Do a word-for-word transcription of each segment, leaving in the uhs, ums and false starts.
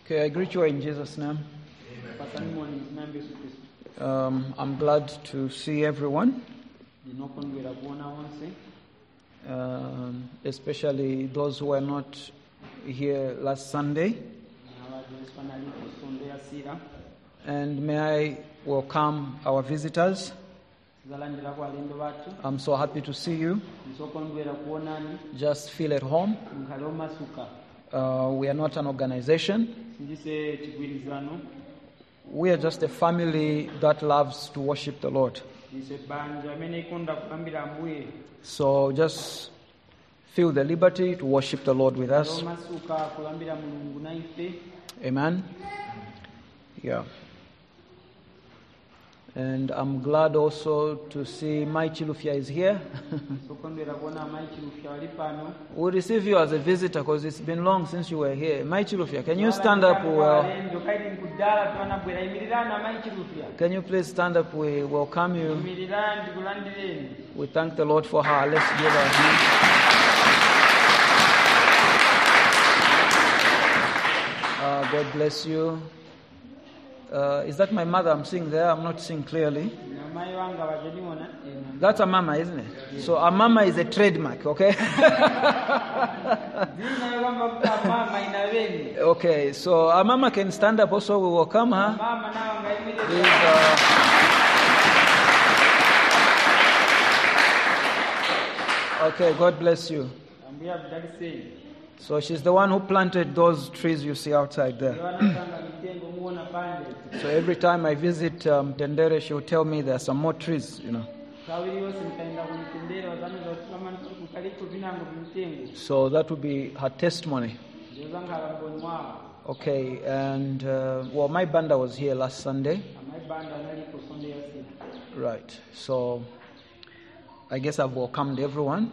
Okay, I greet you in Jesus' name. Um, I'm glad to see everyone, um, especially those who were not here last Sunday. And may I welcome our visitors. I'm so happy to see you. Just feel at home. Uh, we are not an organization. We are just a family that loves to worship the Lord. So just feel the liberty to worship the Lord with us. Amen. Yeah. And I'm glad also to see Mai Chilufya is here. We'll receive you as a visitor because it's been long since you were here. Mai Chilufya, can you stand up? Well, can you please stand up? We welcome you. We thank the Lord for her. Let's give her a hand. Uh, God bless you. Uh, is that my mother I'm seeing there? I'm not seeing clearly. That's a mama, isn't it? Yeah. So a mama is a trademark, okay? Okay, so a mama can stand up also. We welcome her. Please, uh, okay, God bless you. So she's the one who planted those trees you see outside there. So every time I visit um, Tendere, she'll tell me there are some more trees, you know. So that would be her testimony. Okay, and uh, well, my banda was here last Sunday. Right, so I guess I've welcomed everyone.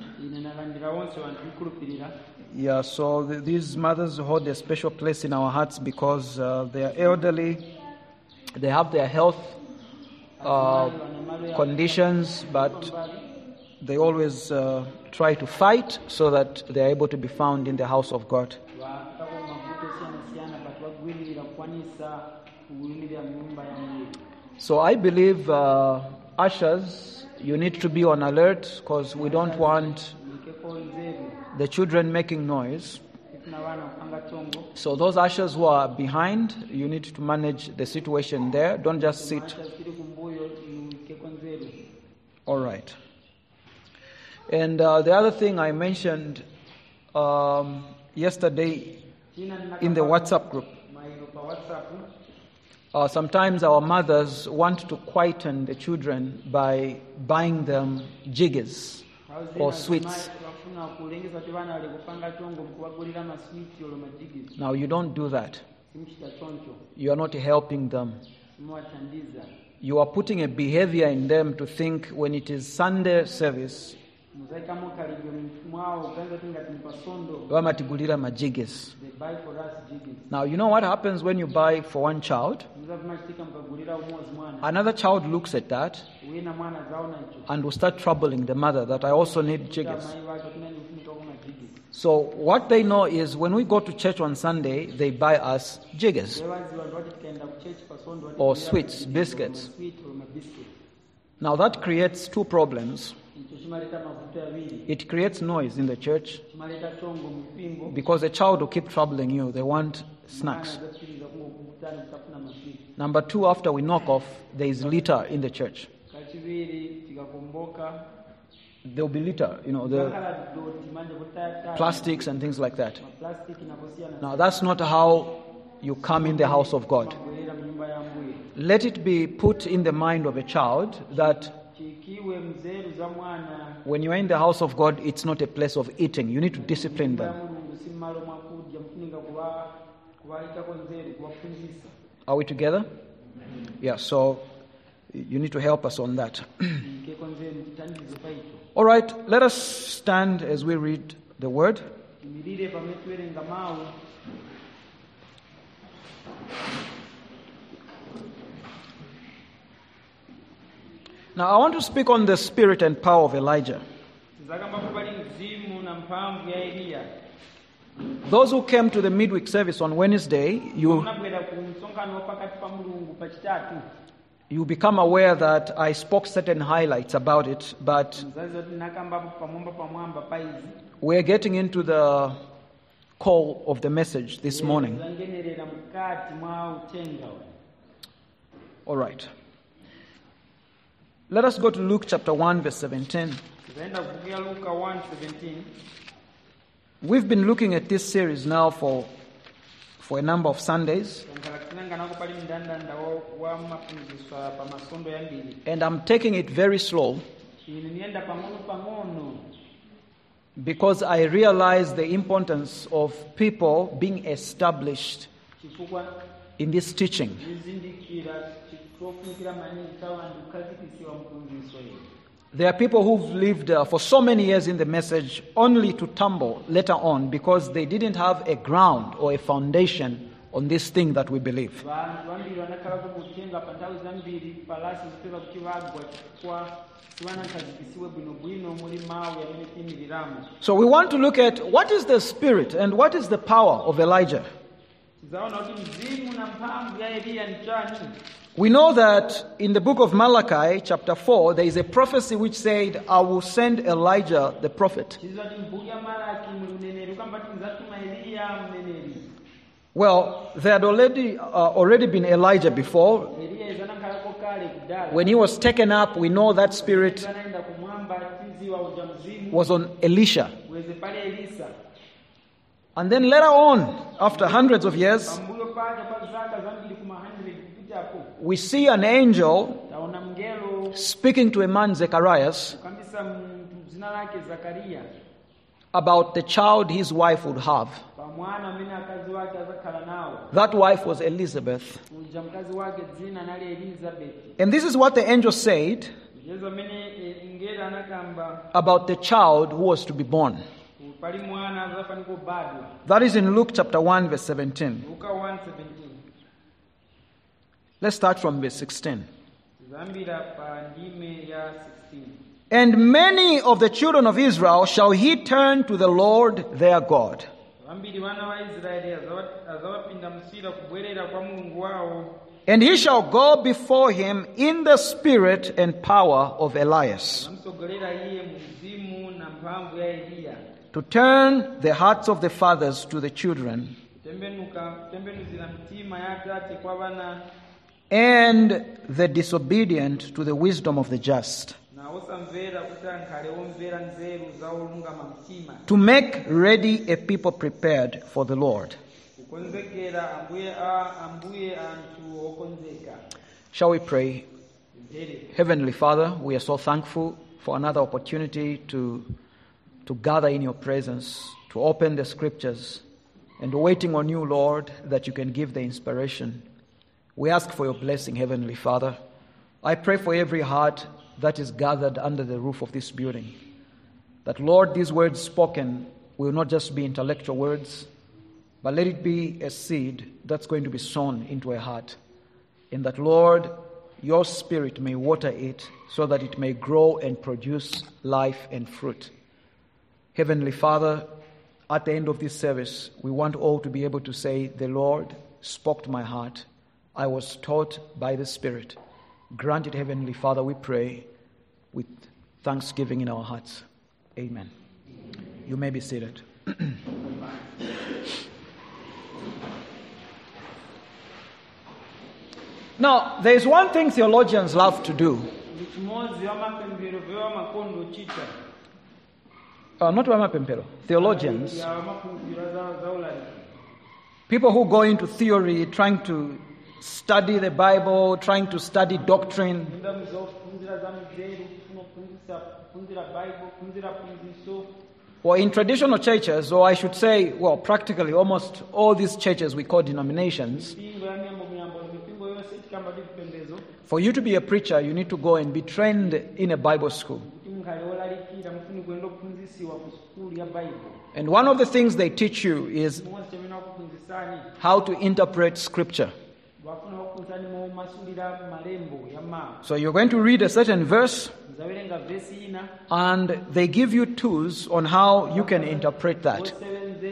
Yeah, so th- these mothers hold a special place in our hearts because uh, they are elderly, they have their health uh, conditions, but they always uh, try to fight so that they are able to be found in the house of God. So I believe uh, ushers, you need to be on alert because we don't want the children making noise. So those ushers who are behind, you need to manage the situation there. Don't just sit. All right. And uh, the other thing I mentioned um, yesterday in the WhatsApp group, uh, sometimes our mothers want to quieten the children by buying them jiggers or sweets. Now you don't do that. You are not helping them. You are putting a behavior in them to think when it is Sunday service, now you know what happens when you buy for one child? Another child looks at that and will start troubling the mother that I also need jiggers. So what they know is when we go to church on Sunday, they buy us jiggers or sweets, biscuits. Now that creates two problems. It creates noise in the church because the child will keep troubling you. They want snacks. Number two, after we knock off, there is litter in the church. There will be litter, you know, the plastics and things like that. Now that's not how you come in the house of God. Let it be put in the mind of a child that when you are in the house of God, it's not a place of eating. You need to discipline them. Are we together? Yeah, so you need to help us on that. All right, let us stand as we read the word. Now, I want to speak on the spirit and power of Elijah. Those who came to the midweek service on Wednesday, you munabwera ku msonkhano wapakati pa mulungu pa chitatu you become aware that I spoke certain highlights about it, but mzazi kuti nakamba pamwamba pamwamba pa izi we're getting into the call of the message this morning. zangenerera mukati mwa utenga. All right. Let us go to Luke chapter one, verse seventeen. Tutaenda kuvukia Luka one seventeen. We've been looking at this series now for for a number of Sundays, Tangalaktinanga pali mndandanda wa mafunziswa pa masondo yambiri. and I'm taking it very slow Ine nienda pang'ono pang'ono because I realize the importance of people being established chifukwa in this teaching. zizindikira chitofunikira maningi tawandu kazikisiwa mfunziso iyi. There are people who've lived uh, for so many years in the message only to tumble later on because they didn't have a ground or a foundation on this thing that we believe. Vanhu vambiri vanakhala kukutenga pa nthawi zambiri palasi zipeza kuti vagwa chifukwa sivanakazikisiwe bwinobwino muli mawu yamene tiyimiriramo. So we want to look at what is the spirit and what is the power of Elijah. Tizaona kuti mzimu na mphamvu ya Eliya ni chani. We know that in the book of Malachi, chapter four, there is a prophecy which said, I will send Elijah the prophet. Chiza kuti mbuku ya Malaki muli uneneri ukamba kuti nzatuma Eliya mneneri. Well, there had already uh, already been Elijah before. Eliya izanakhalako kale kudala. When he was taken up, we know that spirit Izanaenda kumwamba tiziwa uja mzimu. was on Elisha. Weze pale Elisa. And then later on, after hundreds of years, Pambuyo pake pa zaka zambiri kuma one hundred kupitapo. we see an angel Taona mngelo speaking to a man, Zacharias, kukambisa mtu zina lake Zakaria about the child his wife would have. pa mwana amene akazi wake azakhala nawo. That wife was Elizabeth. Uja mkazi wake dzina nali Elizabeth. And this is what the angel said Yesu amene eh, ngelo anakamba about the child who was to be born. pali mwana azafaniko badwa. That is in Luke chapter one, verse seventeen. Luka one seventeen. Let's start from verse sixteen. Zambira pa ndime ya sixteen. And many of the children of Israel shall he turn to the Lord their God. Vambiri vana va Israeli azawa- azawapinda msira kubwerera kwa Mulungu wawo. And he shall go before him in the spirit and power of Elias, Namsogolera iye mu mzimu na mphamvu ya Eliya. to turn the hearts of the fathers to the children, Kutembenuka kutembenuzira mtima ya tate kwa vana and the disobedient to the wisdom of the just, na osamvera kuti ankhale omvera nzeru za olungama mtima. to make ready a people prepared for the Lord. Kukonzekera ambuye a ambuye anthu okonzeka. Shall we pray? Mpere. Heavenly Father, we are so thankful for another opportunity to, to gather in your presence, to open the scriptures, and waiting on you, Lord, that you can give the inspiration. We ask for your blessing, Heavenly Father. I pray for every heart that is gathered under the roof of this building, that, Lord, these words spoken will not just be intellectual words, but let it be a seed that's going to be sown into a heart. And that, Lord, your Spirit may water it so that it may grow and produce life and fruit. Heavenly Father, at the end of this service, we want all to be able to say, the Lord spoke to my heart. I was taught by the Spirit. Grant it, Heavenly Father, we pray, with thanksgiving in our hearts. Amen. You may be seated. Now, there is one thing theologians love to do. Ndi chimodzi wa mapemphero vewa makondo chita. Uh, not Wamapempero, theologians, Ya maphunziro za za ulali. people who go into theory, trying to study the Bible, trying to study doctrine. Nda mzofunzira za mzeru, kufuna kufunzisa kufunzira Bible, kufunzira funziso. Or in traditional churches, or I should say, well, practically almost all these churches we call denominations, Pingo ya miyambo miyambo mipingo yose tikamba dipembezo. for you to be a preacher, you need to go and be trained in a Bible school. Kuti mkhale olalikira mfuni kwenda kufunzisiwa ku school ya Bible. And one of the things they teach you is Mwa chemena kufunzisani. how to interpret scripture. Wafuna kufunzani mo masulira malembo ya ma. So you're going to read a certain verse, Zawerenga vesi ina. and they give you tools on how you can interpret that. Osebenze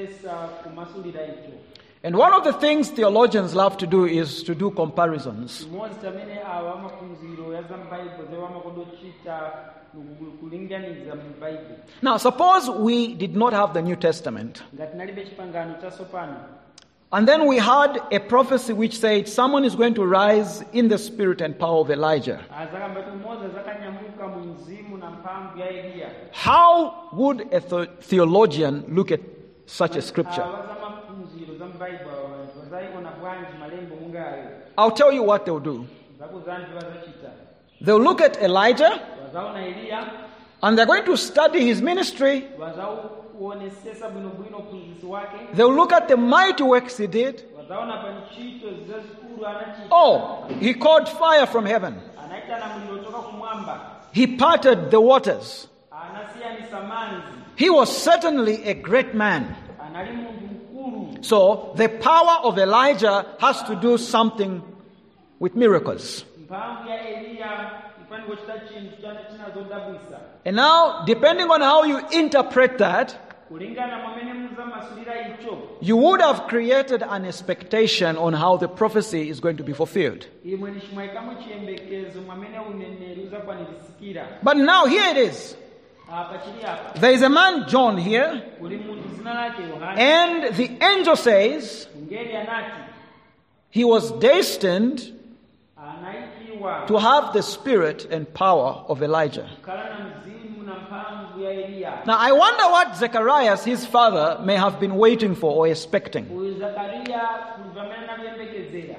kuyesesa kumasulira icho. And one of the things theologians love to do is to do comparisons. Imodzi tamene awa amaphunziro ya za m'Baibulo zewa amakondochita kulinganiza mu Bible. Now, suppose we did not have the New Testament, Ngati nalibe chipangano chatsopano. and then we had a prophecy which said someone is going to rise in the spirit and power of Elijah. Azakambati mmodzi azakanyamuka mu mzimu na mphamvu ya Eliya. How would a the- theologian look at such a scripture? Awa za maphunziro za m'Baibulo awa wazayikona bwanji malembo mungayo. I'll tell you what they'll do. Zakuzanji wazachita. They'll look at Elijah, Wazaona Eliya. and they're going to study his ministry. Wazauonesesa bwinobwino uphunzitsi wake. They'll look at the mighty works he did. Wazaona pa ntchito zazikulu anachita. Oh, he called fire from heaven. Anaita na mlilo toka kumwamba. He parted the waters. Anasiyanisa manzi. He was certainly a great man. Anali munthu mkulu. So the power of Elijah has to do something with miracles. Mphamvu ya Eliya ifanira kuchita chinthu chana chinazodabwisa. And now, depending on how you interpret that, Kulingana mwamene muzamasulira icho. you would have created an expectation on how the prophecy is going to be fulfilled. Imwe nishimwaikamu chiyembekezo mwamene uneneri uzakwaniritsikira. But now here it is. Apa chili apa. There is a man, John, here, Uli munthu zina lake Yohana. and the angel says Ngeli anati. he was destined Anaikiwa. to have the spirit and power of Elijah. Kukhala na mzimu na mphamvu ya Eliya. Now, I wonder what Zacharias, his father, may have been waiting for or expecting. Uyu Zakariya kulivamene naliyembekezera.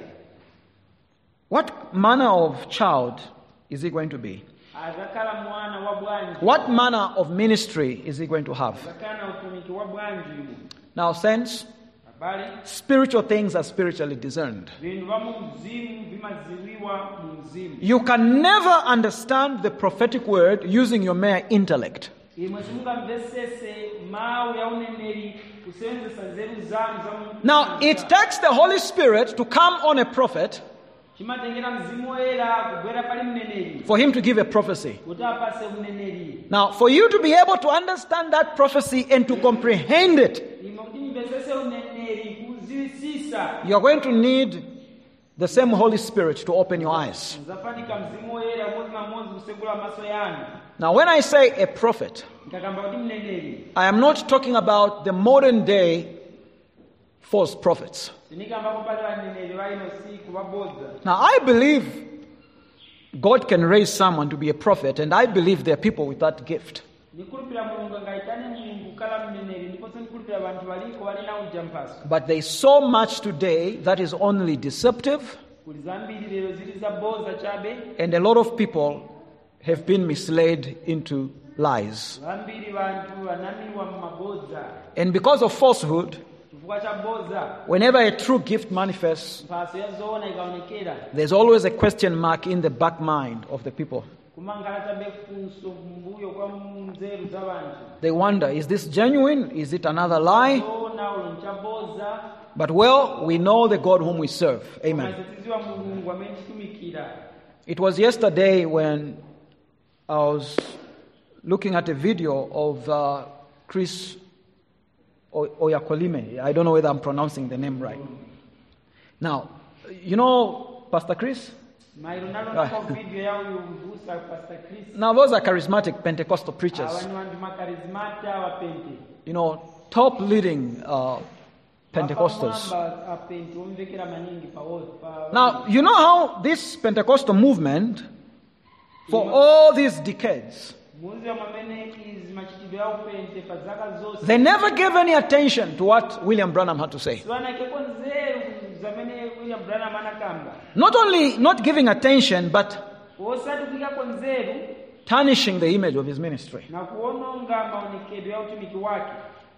What manner of child is he going to be? Azakhala mwana wa bwanji. What manner of ministry is he going to have? Azakhala na utumiki wa bwanji uyu. Now, saints, Habari. spiritual things are spiritually discerned. Vinhu va mu mzimu vimaziwiwa mu mzimu. You can never understand the prophetic word using your mere intellect. Imwe simungamvesese mawu ya uneneri kusenzesa nzeru zanu za mu. Now, it takes the Holy Spirit to come on a prophet Chimatengera mzimu woyera kugwera pali mneneri. for him to give a prophecy. Kuti apase uneneri. Now, for you to be able to understand that prophecy and to comprehend it, Imwe kuti mvesese uneneri kuziwisisa. you are going to need the same Holy Spirit to open your eyes. Muzafanika mzimu woyera modzi na modzi kusegula maso yanu. Now, when I say a prophet, Ndikakamba kuti mneneri. I am not talking about the modern day false prophets. Sinikamba kupata vaneneri va ino siku vabodza. Now, I believe God can raise someone to be a prophet, and I believe there are people with that gift. Nikulupira mulungu angaitane mulungu kala mneneri ndiponso nikulupira vantu valiko valina uja mpaso. But there is so much today that is only deceptive, Kuli zambiri lero zili zabodza chabe. and a lot of people have been misled into lies. Vambiri vantu vanamiwa mumabodza. And because of falsehood, Chifukwa cha bodza. whenever a true gift manifests, Mphaso ya zoona ikaonekera. there's always a question mark in the back mind of the people. Kumangala chabe funso mbuyo kwa mzeru za vantu. They wonder, is this genuine? Is it another lie? Zoona ulo nchabodza. But well, we know the God whom we serve. Amen. Unazitiziwa mulungu amene chitumikira. It was yesterday when I was looking at a video of uh, Chris o- Oyakolime. I don't know whether I'm pronouncing the name right. Now, you know Pastor Chris? Mairo nalo video ya uyu mbusa Pastor Chris. Now, those are charismatic Pentecostal preachers. Awa ni wantu makarizmata wa pente. You know, top leading uh, Pentecostals. Wapamwamba apente omvekera maningi pa pa. Now, you know how this Pentecostal movement, for all these decades, Muzi mwamene izi machitidwe ya upente pa zaka zose. they never gave any attention to what William Branham had to say. Swana keko nzeru zamene William Branham anakamba. Not only not giving attention, but Osati kuyako nzeru tarnishing the image of his ministry. na kuononga maonekedwe ya utumiki wake.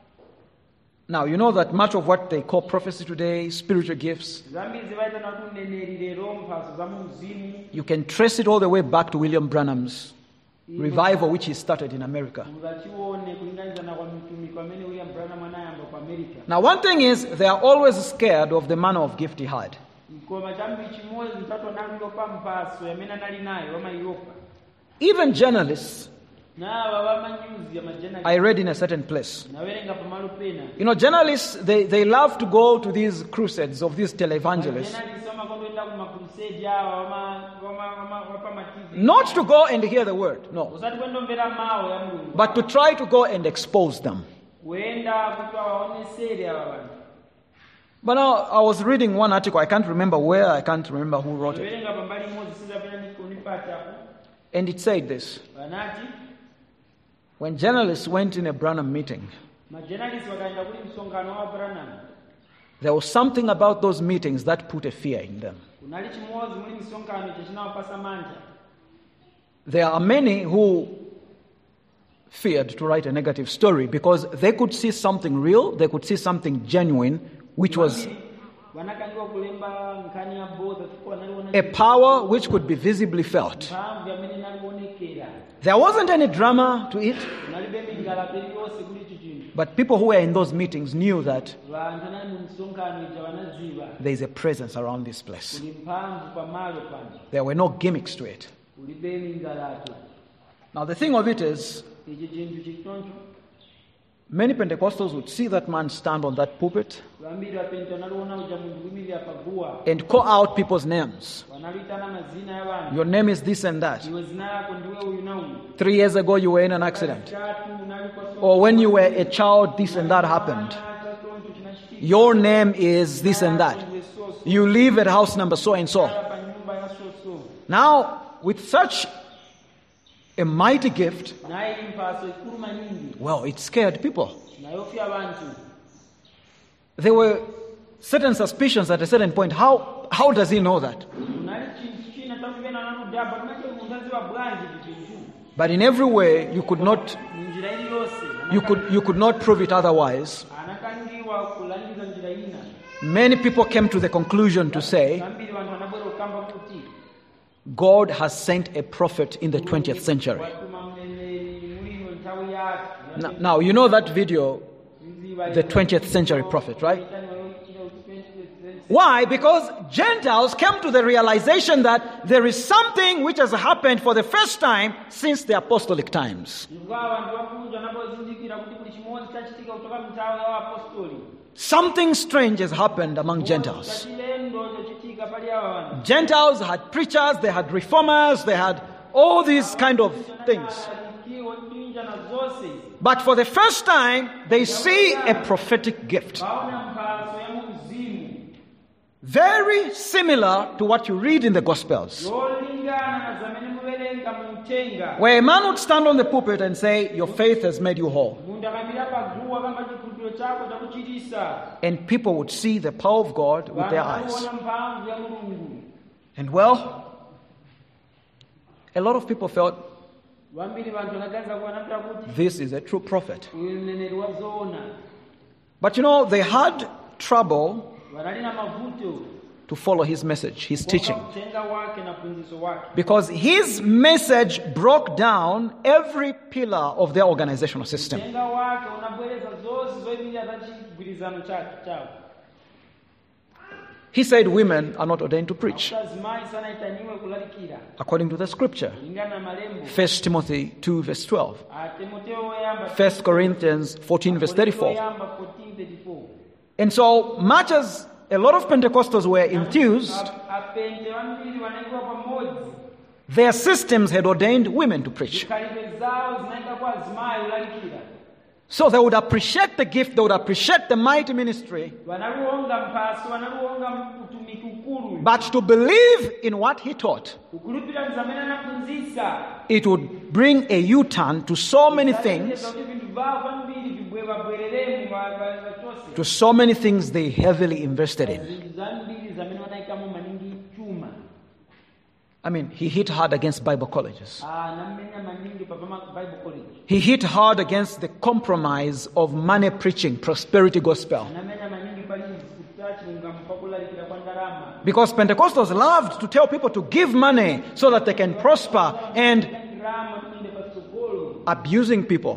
Now, you know that much of what they call prophecy today, spiritual gifts, Zambiri zivaita na kuti uneneri lero mphaso za mu mzimu. you can trace it all the way back to William Branham's revival, which he started in America. Muzachione kulinganiza na kwa mtumiki amene William Branham anayamba ku America. Now, one thing is, they are always scared of the manner of gift he had. Koma chambi chimodzi mtatu analilo pa mphaso yamene anali nayo amaiopa. Even journalists n'aba bamanyuzi amajana I read in a certain place. nawerenga pamalo pena You know, journalists, they, they love to go to these crusades of these televangelists. journalists amakondoenda ku makrusade awa wama wama wama wapa mativi Not to go and hear the word, no. usati kwendombera mawu ya Mulungu But to try to go and expose them. kuenda kuti awaonesere ava vanhu But now, I was reading one article, I can't remember where, I can't remember who wrote it. nawerenga pambali imodzi sizapena ndikunipatapo And it said this. vanati When journalists went in a Branham meeting, majournalists vakaenda kuli msonkhano wa Branham there was something about those meetings that put a fear in them. kunali chimodzi muli msonkhano icho chinawapasa manja There are many who feared to write a negative story because they could see something real, they could see something genuine, which was vanakandiwa kulemba nkhani ya bodza chifukwa naliona a power which could be visibly felt. mphamvu yamene inalionekera There wasn't any drama to it, kunalibe mingalape iliyonse kuli ichi chinthu but people who were in those meetings knew that vanthu anali mu msonkhano ija vanadziwa there is a presence around this place. kuli mphamvu pamalo pano There were no gimmicks to it. kulibe mingalape Now, the thing of it is, ichi chinthu chitoncho many Pentecostals would see that man stand on that pulpit vambiri vapenta vanaliona uja munthu kuyimirira paguwa and call out people's names. vanalitana mazina ya vanhu Your name is this and that. iwe zina yako ndiwe uyu na uyu Three years ago, you were in an accident. tatu unali kwa so- Or when you were a child, this and that happened. chatoncho chinachitika Your name is this and that. ndiwe so so You live at house number so and so. pa nyumba ya so so Now, with such a mighty gift, naye ili mphaso ikulu maningi well, it scared people. nayofya vanthu There were certain suspicions at a certain point. How, how does he know that? unali chinthu china takuvena nanudaba kunache munthu aziwa bwanji chinthu But in every way, you could not, munjira iliyonse you could, you could not prove it otherwise. anakangiwa kulangiza njira ina Many people came to the conclusion to say, vambiri vanthu anabwera kukamba kuti God has sent a prophet in the twentieth century. watuma mneneri mulino nthawi yake Now, now you know that video, the twentieth century prophet, right? Why? Because Gentiles came to the realization that there is something which has happened for the first time since the apostolic times. Something strange has happened among Gentiles. Gentiles had preachers, they had reformers, they had all these kind of things. But for the first time, they see a prophetic gift. Very similar to what you read in the Gospels. Where a man would stand on the pulpit and say, your faith has made you whole. And people would see the power of God with their eyes. And well, a lot of people felt, this is a true prophet. But you know, they had trouble to follow his message, his teaching. Because his message broke down every pillar of their organizational system. He said women are not ordained to preach, according to the scripture. First Timothy two verse twelve. First Corinthians fourteen verse thirty-four. And so much as a lot of Pentecostals were enthused, their systems had ordained women to preach. So they would appreciate the gift, they would appreciate the mighty ministry, but to believe in what he taught, it would bring a U-turn to so many things, to so many things they heavily invested in. I mean, he hit hard against Bible colleges. He hit hard against the compromise of money preaching, prosperity gospel. Because Pentecostals loved to tell people to give money so that they can prosper, and abusing people.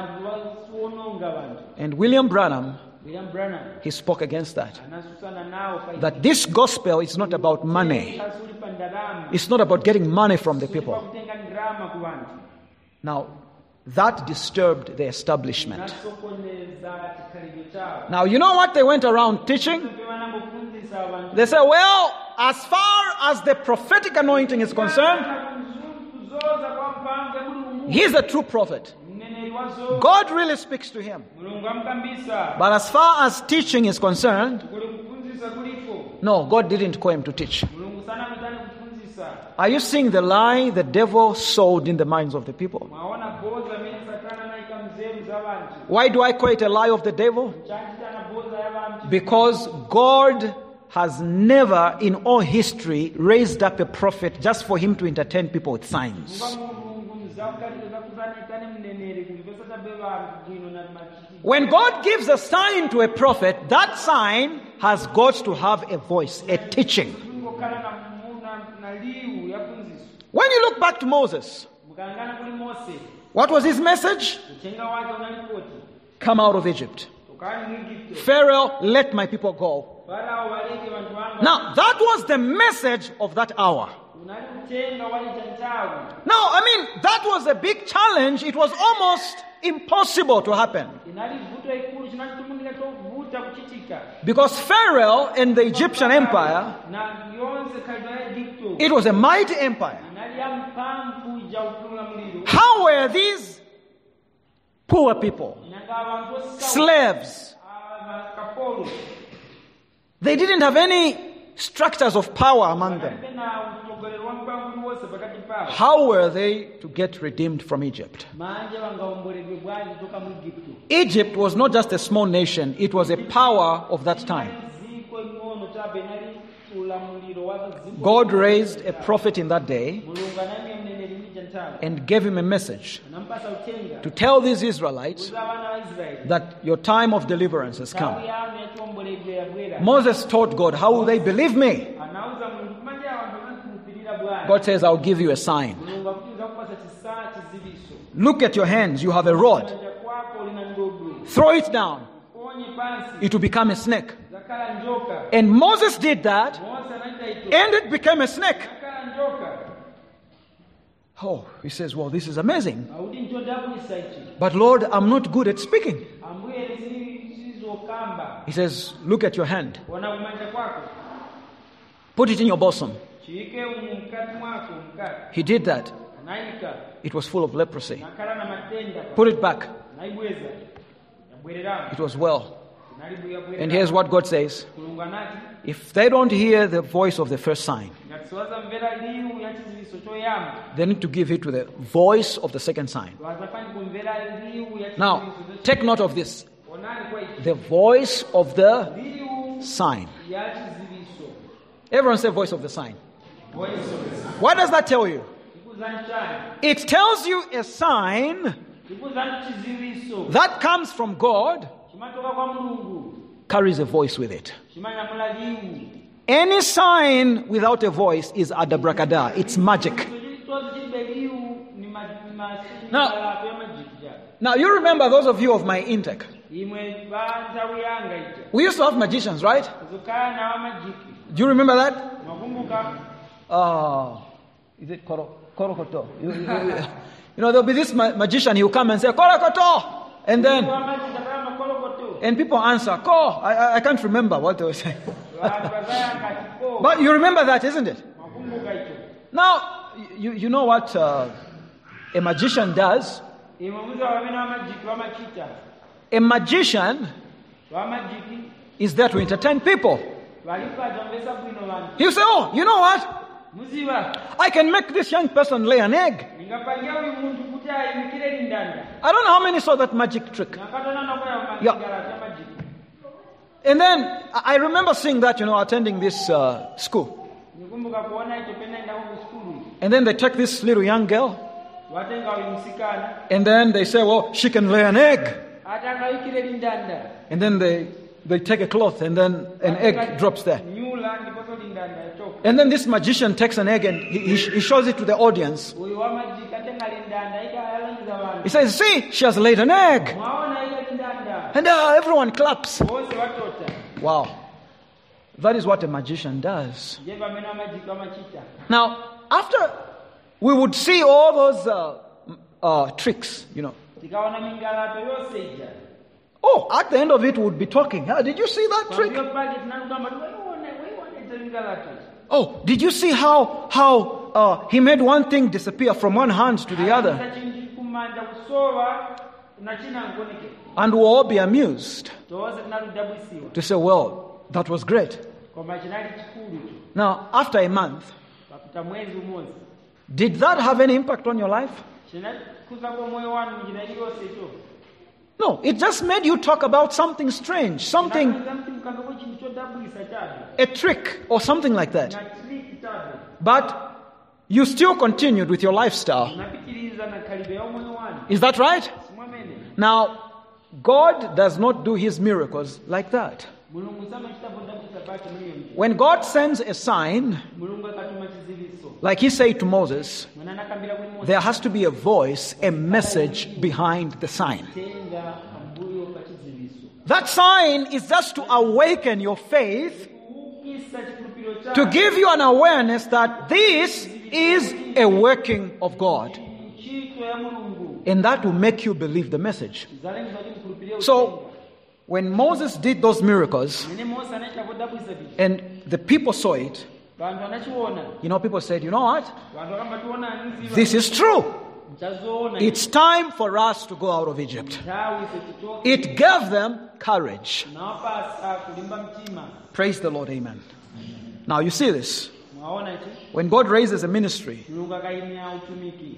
And William Branham, he spoke against that. That this gospel is not about money. It's not about getting money from the people. Now, That disturbed the establishment. nasokoneza chikhalidwe chawo. Now, you know what they went around teaching? Pevanangophunzitsa abantu They say, well, as far as the prophetic anointing is concerned, kuzoza kwa mphamvu ya Mulungu, he's a true prophet. mneneri wa zoona, God really speaks to him. Mulungu amukambisa. But as far as teaching is concerned, Kuli kuphunzitsa kuliko, no, God didn't call him to teach. Mulungu sanamutani kuphunzitsa. Are you seeing the lie the devil sowed in the minds of the people? Mwaona boza amene Satana anayika mzeru za abantu. Why do I call it a lie of the devil? Chachitana boza ya abantu. Because God has never in all history raised up a prophet just for him to entertain people with signs. When God gives a sign to a prophet, that sign has got to have a voice, a teaching. When you look back to Moses, what was his message? Come out of Egypt. Pharaoh, let my people go. Now, that was the message of that hour. Now, I mean, that was a big challenge. It was almost impossible to happen. Because Pharaoh and the Egyptian empire, it was a mighty empire. How were these poor people, slaves? They didn't have any structures of power among them. How were they to get redeemed from Egypt? Egypt was not just a small nation, it was a power of that time. God raised a prophet in that day and gave him a message to tell these Israelites that your time of deliverance has come. Moses told God, how will they believe me? God says, I'll give you a sign. Look at your hands, you have a rod. Throw it down. It will become a snake. And Moses did that, and it became a snake. Oh, he says, well, this is amazing. But Lord, I'm not good at speaking. He says, look at your hand. Put it in your bosom. He did that. It was full of leprosy. Put it back. It was well. And here's what God says. If they don't hear the voice of the first sign, they need to give it to the voice of the second sign. Now, take note of this. The voice of the sign. Everyone say voice of the sign. What does that tell you? It tells you a sign that comes from God carries a voice with it. Any sign without a voice is adabracadabra. It's magic. Now, now you remember those of you of my intake. We used to have magicians, right? Do you remember that? Uh, is it Koro, Korokoto? You, you, you, you know, there'll be this ma- magician, he'll come and say, Korokoto! And then, and people answer, Ko! I, I, I can't remember what they were saying. But you remember that, isn't it? Now, you, you know what uh, a magician does? A magician is there to entertain people. He'll say, oh, you know what? I can make this young person lay an egg. I don't know how many saw that magic trick. Yeah. And then I remember seeing that, you know, attending this uh, school. And then they take this little young girl. And then they say, well, she can lay an egg. And then they they take a cloth and then an egg drops there. And then this magician takes an egg and he, he shows it to the audience. He says, see, she has laid an egg. And uh, everyone claps. Wow. That is what a magician does. Now, after we would see all those uh, uh, tricks, you know. tikaona mingalato yose ija Oh, at the end of it, we'll be talking. Ah, did you see that trick? pambiyo pake tinalugamba tiwaione waione mingalato Oh, did you see how how uh, he made one thing disappear from one hand to the other? chinji kumanja kusowa nachina ngoneke And we'll all be amused toze tinaludabwisiwa to say, well, that was great. koma chinali chikulu tu Now, after a month, papita mwezi umodzi did that have any impact on your life? chinakuzako moyo wanu njira iliyonse icho No, it just made you talk about something strange, something, mkangako chinthu chodabwisa chabe a trick or something like that. na triki chabe But you still continued with your lifestyle. unapitiliza na kalibe ya moyo wanu Is that right? simwamene Now, God does not do his miracles like that. mulungu samachita vodabwisa pake mliyo When God sends a sign, mulungu akatuma chiziviso like he said to Moses, mwana anakambira kuli Mose there has to be a voice, a message behind the sign. tenga ambuyo pa chiziviso That sign is just to awaken your faith, ukisa chikulupiro to chako give you an awareness that this is a working of God. ntchito ya mulungu And that will make you believe the message. zalengeza kuti mkulupirire So, when Moses did those miracles mene Mose anachita vodabwisa vitu and the people saw it, vantu anachiona you know, people said, you know what? vantu akamba tiona aniziva This is true. mchazoona It's time for us to go out of Egypt. nthawi sechitoke It gave them courage. nawapasa kulimba mtima Praise the Lord. Amen. Now, you see this. mwaona ichi When God raises a ministry, mulungu akayimya utumiki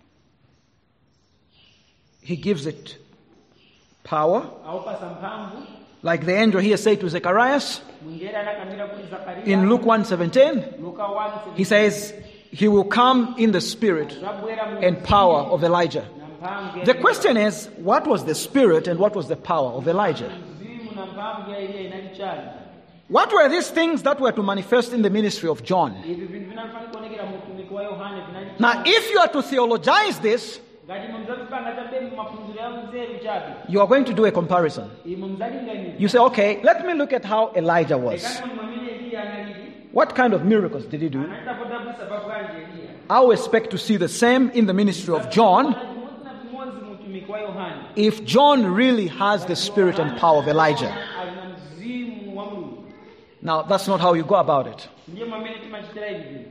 he gives it power. aupasa mphamvu Like the angel here said to Zacharias mwingere anakambira kuli zakariya in Luke one seventeen, luka one he says he will come in the spirit zabwera mu and power of Elijah. na mphamvu The question is, what was the spirit and what was the power of Elijah? mzimu na mphamvu ya Eliya inali chani What were these things that were to manifest in the ministry of John? ivi vintu vinafana kuonekera mu utumiki wa Yohane vinali Now, chani if you are to theologize this, ngati mumzavipanga chabe mu maphunziro ya mzeru chabe you are going to do a comparison. imu mzalinganiza You say, okay, let me look at how Elijah was. ekani mwamene Eliya analili What kind of miracles did he do? anachita vodabwisa pabwanje Eliya I will expect to see the same in the ministry of John chimodzi na chimodzi mu utumiki wa Yohane if John really has the spirit and power of Elijah. alina mzimu wa mulungu Now, that's not how you go about it. ndiye mwamene timachitira ivi vintu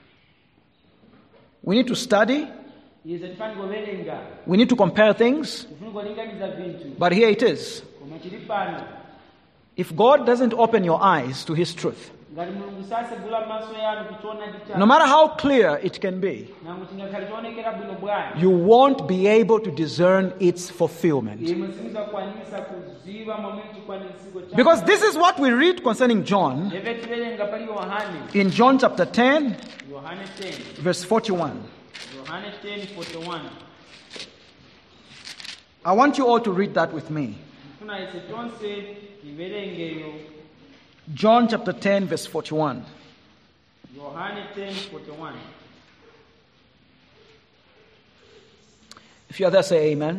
We need to study, ize tifani kuverenga we need to compare things, tifuni kulinganiza vintu but here it is. koma chili pano If God doesn't open your eyes to his truth, ngati mulungu sasegula maso yanu kuchiona no chichani matter how clear it can be, nangu chingakhale choonekera bwino bwanji you won't be able to discern its fulfillment. imwe simuzakwanisa kuziva mwamene chikwanisiko cha Because this is what we read concerning John eve tiverenga pali Yohane in John chapter ten, Yohane ten verse forty-one. Yohane ten forty-one I want you all to read that with me. mfuna ise tonse tiverengeyo John chapter ten, verse forty-one. Yohane ten forty-one If you are there, say amen.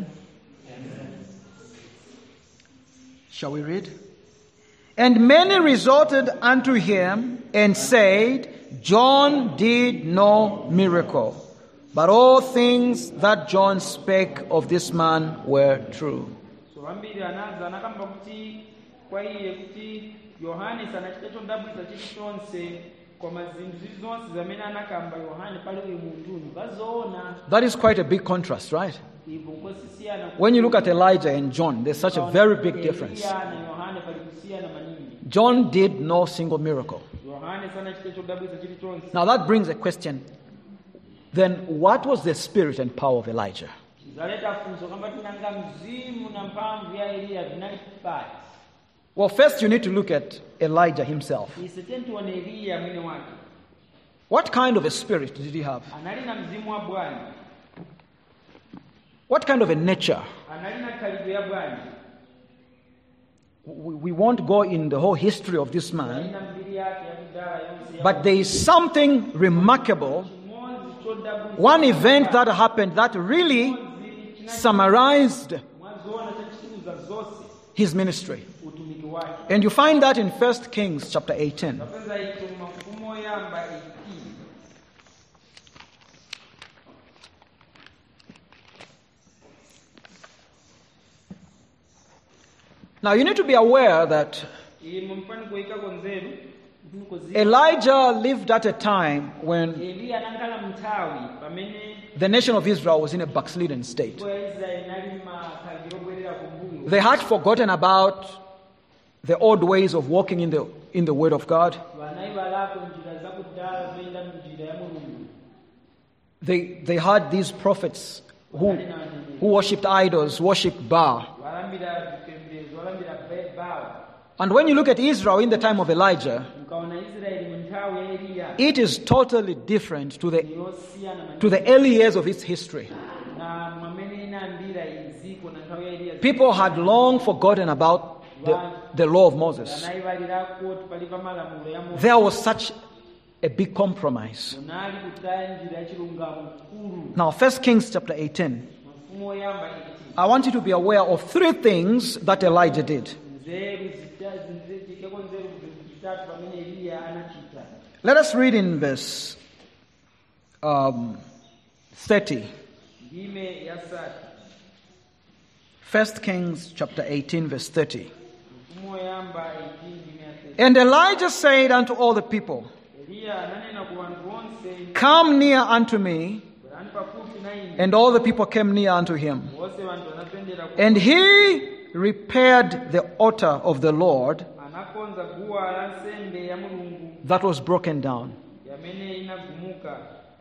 Shall we read? And many resorted unto him and said, John did no miracle, but all things that John spake of this man were true. so vambiri anaza anakamba kuti kwa iye kuti Yohane sanachita chodabwisa chilichonse koma zinthu zili zonse zamene anakamba Yohane pali uyu munthu vazoona That is quite a big contrast, right? ivo nkosiyana When you look at Elijah and John, there's such a very big difference. Eliya na Yohane pali kusiyana maningi John did no single miracle. Yohane sanachita chodabwisa chilichonse Now that brings a question. Then what was the spirit and power of Elijah? zaleta funso kamba tinanga mzimu na mphamvu ya Eliya vinali pati Well, first you need to look at Elijah himself. ise tentione Eliya mwene wake What kind of a spirit did he have? anali na mzimu wa bwanji What kind of a nature? anali na khalidwe ya bwanji We we won't go in the whole history of this man, alina mbiri yake ya kudala yonse ya but there is something remarkable, chimodzi chodabwisa one event that happened that really summarized mwazoona chachikuza zonse his ministry. utumiki wake And you find that in First Kings chapter eighteen. kapeza icho mafumu oyamba eighteen Now you need to be aware that Iyi mumfani kuikako nzeru nkuzi Elijah lived at a time when Eliya anankhala mnthawi pamene the nation of Israel was in a backslidden state. kwa Israeli nali makhalidwe obwerera kumbuyo. They had forgotten about the old ways of walking in the in the Word of God. Vanayivalako njira zakudala zoyenda munjira ya Mulungu. They they had these prophets who who worshipped idols, worshipped Baal. Walambira vipembedzo, walambira Baal. And when you look at Israel in the time of Elijah, Mukaona Israeli mu nthawi ya Eliya it is totally different to the yosiyana mani- to the early years of its history. na mwamene inayambira iziko na nthawi ya Eliya. People had long forgotten about the, the law of Moses. Vanayivalirako kuti palipo malamulo ya Mose. There was such a big compromise. Munali kutaya njira ya chilungamo mkulu. Now, First Kings chapter eighteen. Mfumu oyamba iti I want you to be aware of three things that Elijah did. nzeru zita- ziteko nzeru zitatu pamene Eliya anachita. Let us read in verse um, thirty. Ndime ya sati. First Kings chapter eighteen, verse thirty. Mfumu oyamba iti ndime ya sati. And Elijah said unto all the people, Eliya ananena ku anthu onse, Come near unto me. bwerani pafupi na ine. And all the people came near unto him. Onse anthu anapendera ku- And he repaired the altar of the Lord anakonza guwa la nsembe ya Mulungu that was broken down. yamene inagumuka.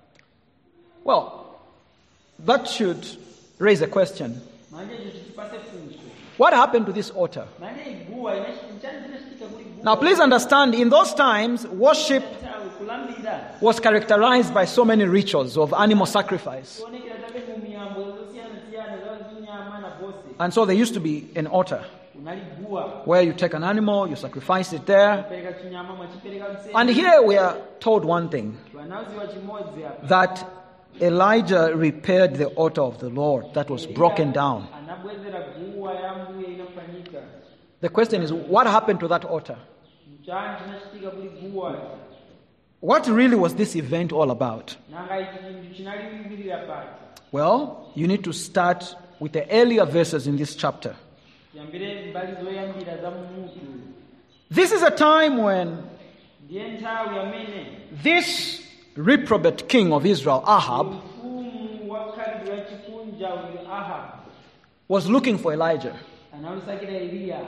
Well, that should raise a question. Manje ichi chipase funso. What happened to this altar? Manje iguwa inachi- nchani chinachitika kuli guwa? Now, please understand, in those times, worship Nthawi kulambira. was characterized by so many rituals of animal sacrifice. Kuonekera tabe mu miyambo zosiyana-siyana za zinyama na bose. And so there used to be an altar Unali guwa. where you take an animal, you sacrifice it there. Pereka chinyama mwachipereka nsembe. And here we are told one thing, Wanauziwa chimodzi apa. that Elijah repaired the altar of the Lord that was broken down. Anabwezera guwa ya Mbuye inafanyika. The question is, what happened to that altar? Nchani chinachitika kuli guwa. What really was this event all about? Nanga ichi chinthu chinaliwirira pati. Well, you need to start with the earlier verses in this chapter. Yambire mbali zoyambira za mumutu. This is a time when Ndiye nthawi yamene this reprobate king of Israel, Ahab, mfumu wakhalidwe ya chikunja uyu Ahabu was looking for Elijah. analusakira Eliya.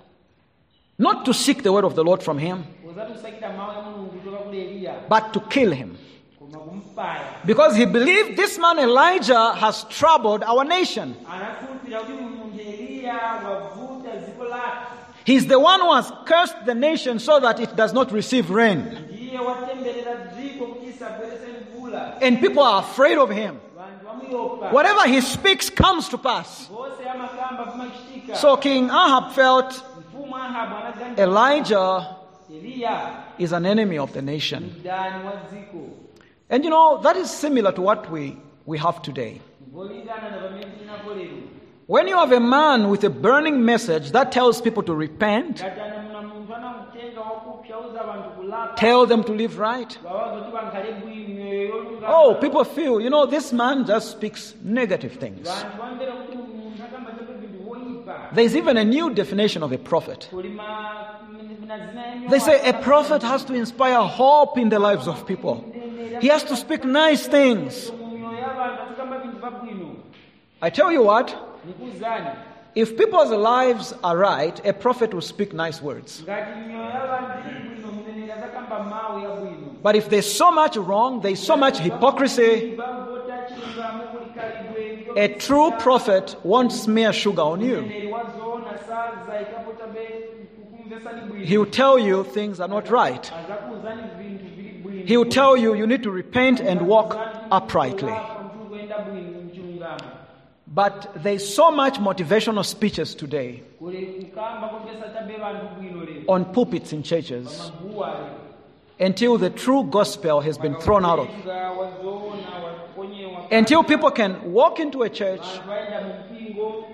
Not to seek the word of the Lord from him, Uzatusakira mawu ya Mulungu kutoka kule Eliya. but to kill him. Koma kumpaya. Because he believed this man Elijah has troubled our nation. Anakhulupirira kuti uyu munthu Eliya wavuta dziko lake. He's the one who has cursed the nation so that it does not receive rain. Ndiye watemberera dziko kuti isabwerese mvula. And people are afraid of him. Vantu vamuyopa. Whatever he speaks comes to pass. Vose amakamba vimachitika. So King Ahab felt Mfumu Ahabu anaganiza Elijah Eliya is an enemy of the nation. mdani wa dziko. And you know, that is similar to what we, we have today. Volingana na pamene tinapo lero. When you have a man with a burning message that tells people to repent, Ngati ana muna munthu anamutenga wakupyauza vantu kulapa. tell them to live right, Vawaza kuti vankhale bwino yolungama. oh, people feel, you know, this man just speaks negative things. Vantu vamvera kuti munthu akamba chabe vinthu voyipa. There's even a new definition of a prophet. Kulima na zina yenyewe. They say a prophet has to inspire hope in the lives of people. He has to speak nice things. Mumyoyo ya vantu atikamba vinthu vabwino. I tell you what, Nikuzani. if people's lives are right, a prophet will speak nice words. Ngati myoyo ya vantu ili bwino mneneri azakamba mawu ya bwino. But if there's so much wrong, there's so much hypocrisy, Vavota chilungamo kulikalidwe. a true prophet won't smear sugar on you. Mneneri wazoona saza ikapota be kukumvesani bwino. He will tell you things are not right. Azakuuzani vinthu vili bwino. He will tell you you need to repent and walk uprightly. Mtu kuenda bwino mchilungamo. But there's so much motivational speeches today Kuli kukamba kumvesa chabe vantu bwino lero. on pulpits in churches Maguwa lero. until the true gospel has been thrown out of. Wazoona waponyewa. Until people can walk into a church Vantu vaenda mumpingo.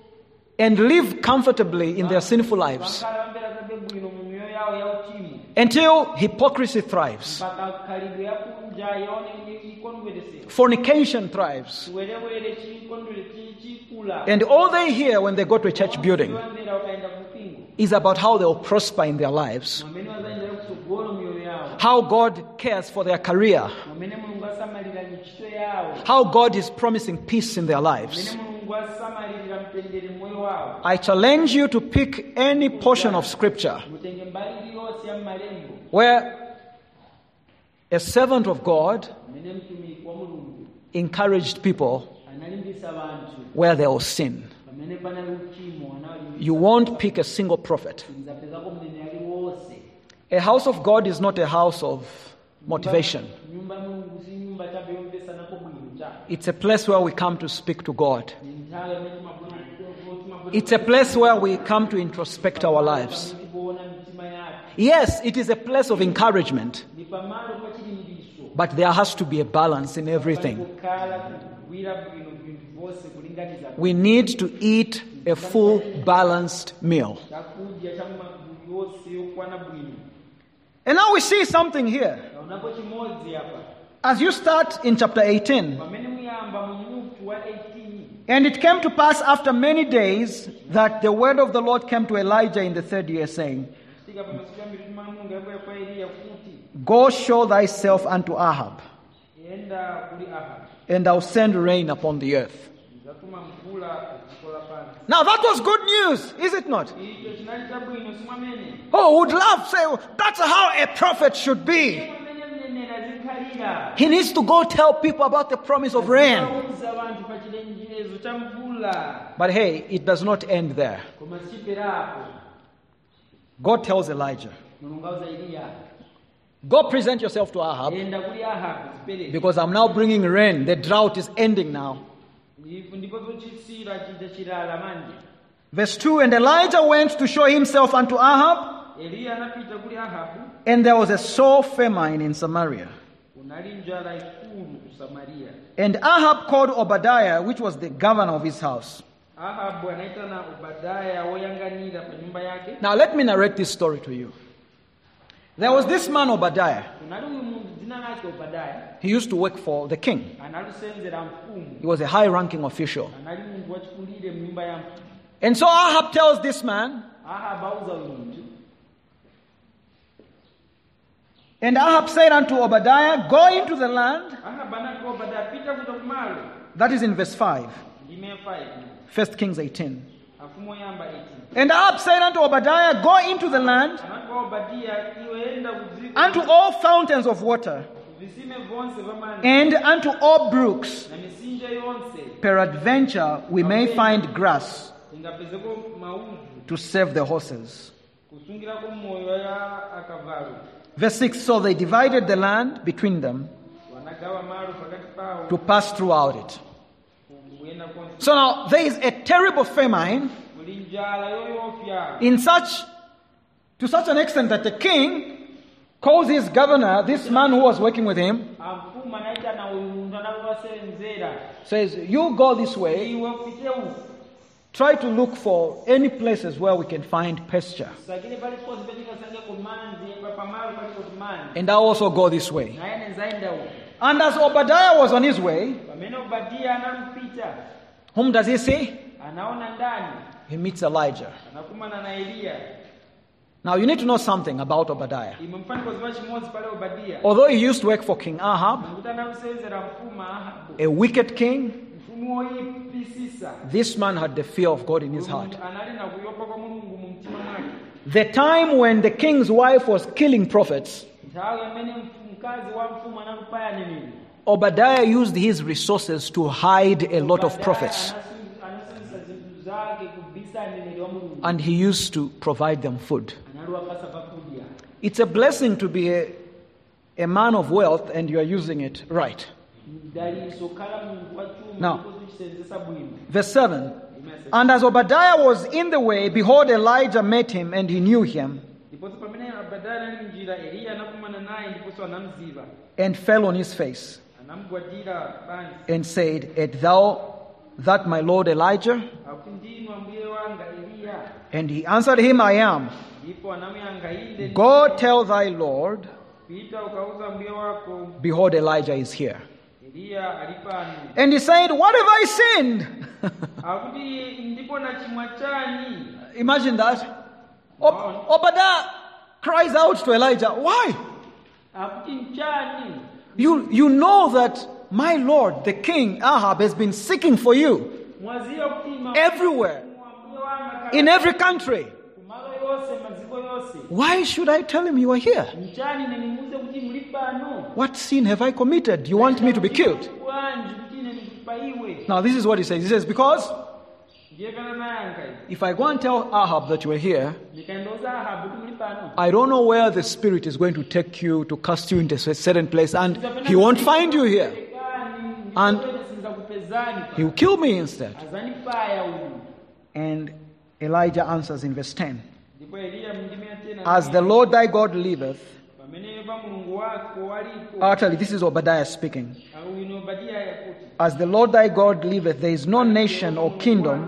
and live comfortably in their sinful lives. Vakhala vambera chabe bwino mumyoyo yawo ya uchimu. Until hypocrisy thrives, Mpaka khalidwe yakunja yaone ikondweresera. fornication thrives, Chiwerewere chikondwere chi- chikula. and all they hear when they go to a church building Vamvera wakaenda kupingo. is about how they will prosper in their lives, mwamene wazayendera kutsogolo miyoyo yawo, how God cares for their career, mwamene mulungu asamalira ntchito yawo, how God is promising peace in their lives. mwamene mulungu asamalira mtendere mmoyo wawo. I challenge you to pick any portion of Scripture Mutenge mbali iliyonse ya malembo where a servant of God mwamene mtumiki wa mulungu encouraged people analimbisa wanthu where there was sin. pamene panali uchimo anawalimbisa. You won't pick a single prophet. Nzapezako mneneri aliwonse. A house of God is not a house of motivation. Nyumba ya mulungu si nyumba chabe yomvesanako bwino cha. It's a place where we come to speak to God. Ni nthawi imene timabwera timabwera- It's a place where we come to introspect our lives. pamene tikuona mitima yathu. Yes, it is a place of encouragement, Ni pamalo pa chilimbikiso. but there has to be a balance in everything. Kukhala kugwira bwino vinthu vonse kulinganiza. We need to eat a full, balanced meal. Chakudya cha magulu yonse yokwana bwino. And now we see something here. Naonapo chimodzi hapa. As you start in chapter eighteen, Pamene muyamba mu mutu wa eighteen. and it came to pass after many days that the word of the Lord came to Elijah in the third year, saying, Tika pamasiku ya mitima ya Mulungu yabwera kwa Eliya kuti Go show thyself unto Ahab, yenda kuli Ahabu. and I'll send rain upon the earth. Nzatuma mvula dziko lapansi. Now that was good news, is it not? Icho chinali chabwino simwamene. Oh, would love say, "Oh, that's how a prophet should be." Pamene mneneri azikhalira. He needs to go tell people about the promise of rain. Awuza wanthu pa chilenjezo cha mvula. But hey, it does not end there. Koma sichiperapo. God tells Elijah, Mulungu auza Eliya. go present yourself to Ahab, Yenda kuli Ahabu zipereke. because I'm now bringing rain. The drought is ending now. Ndipo ndipo chisira chija chilala manje. Verse two, and Elijah went to show himself unto Ahab, Eliya anapita kuli Ahabu. and there was a sore famine in Samaria. Kunali njala ikulu ku Samaria. And Ahab called Obadiah, which was the governor of his house. Ahabu anaitana Obadiah woyanganira pa nyumba yake. Now let me narrate this story to you. There was this man Obadiah. Kunali uyu munthu dzina lake Obadiah. He used to work for the king. Analusenzera mfumu. He was a high-ranking official. Anali munthu wachikulire mu nyumba ya mfumu. And so Ahab tells this man, Ahabu auza uyu munthu. and Ahab said unto Obadiah, go into the land. Ahabu anati Obadiah pita kuja kumalo. That is in verse five, Ndime five. First Kings eighteen. Afumu oyamba eighteen. And Ahab said unto Obadiah, go into the land, Anati Obadiah iwe enda kudziko. unto all fountains of water, Visime vonse vamanzi. and unto all brooks. Na misinja yonse. Peradventure we may find grass Ingapezeko mauzu. to save the horses. Kusungirako moyo ya akavalo. Verse six, so they divided the land between them Wanagawa malo pakati pawo. to pass throughout it. Kuyenda konse. So now there is a terrible famine Kuli njala yoyofya. in such, to such an extent that the king calls his governor, this man who was working with him, Amfumu anaitana uyu munthu anavasenzera. says, you go this way, Iwe upite uku. try to look for any places where we can find pasture. Sakile paliponse petingasange kumanzi pamalo palikoti manzi. And I'll also go this way. Naye nzaenda uku. And as Obadiah was on his way, Pamene Obadiah anampita. whom does he see? Anaona ndani. He meets Elijah. Anakumana na Eliya. Now you need to know something about Obadiah. Imwe mfanikozwa chimodzi pale Obadiah. Although he used to work for King Ahab, Kuti anakusenzera mfumu Ahabu. a wicked king, Mfumu woyipisisa. this man had the fear of God in his heart. Anali na kuyopa kwa Mulungu mu mtima mwake. The time when the king's wife was killing prophets, Nthawi amene mkazi wa mfumu anamupaya neneri. Obadiah used his resources to hide a lot of prophets. Anasenzesa zinthu zake kubisa neneri wa Mulungu. And he used to provide them food. Analiwapasa pakudya. It's a blessing to be a, a man of wealth and you are using it right. Daliso kala munthu wa chuma Now. ndipo tuchisenzesa bwino. Verse seven. And as Obadiah was in the way, behold, Elijah met him and he knew him Ndiponso pamene Obadiah ali m'njira, Eliya anakumana naye ndiponso anamziva. and fell on his face Anamugwadira pansi. and said, art thou that my Lord Elijah? Akuti ndinu ambuye wanga Eliya. And he answered him, I am. Ndipo anamuyankha inde. Go tell thy Lord, Pita ukauza mbuye wako behold, Elijah is here. Eliya ali pano. And he said, what have I sinned? Akuti ndipo nachimwa chani. Imagine that. Ob- Obadiah cries out to Elijah, why? akuti nchani You, you know that my Lord, the king Ahab, has been seeking for you mwaziwa kuti ma- everywhere, mwamuye wanga in every country. kumalo yonse maziko yonse Why should I tell him you are here? nchani nenimuze kuti muli pano What sin have I committed? You want me to be killed? bwanji kuti ine ndikupaiwe Now, this is what he says. He says, because ndiye kana nayanka izi if I go and tell Ahab that you are here, ndikaendoza Ahabu kuti muli pano I don't know where the Spirit is going to take you to cast you into a certain place, and he won't find you here. And he will kill me instead. azanipaya uyu And Elijah answers in verse ten. ndipo Eliya mndimira tena As the Lord thy God liveth, pamene pa mulungu wako walipo actually, this is Obadiah speaking. au ino Obadiya yakuti As the Lord thy God liveth, there is no nation or kingdom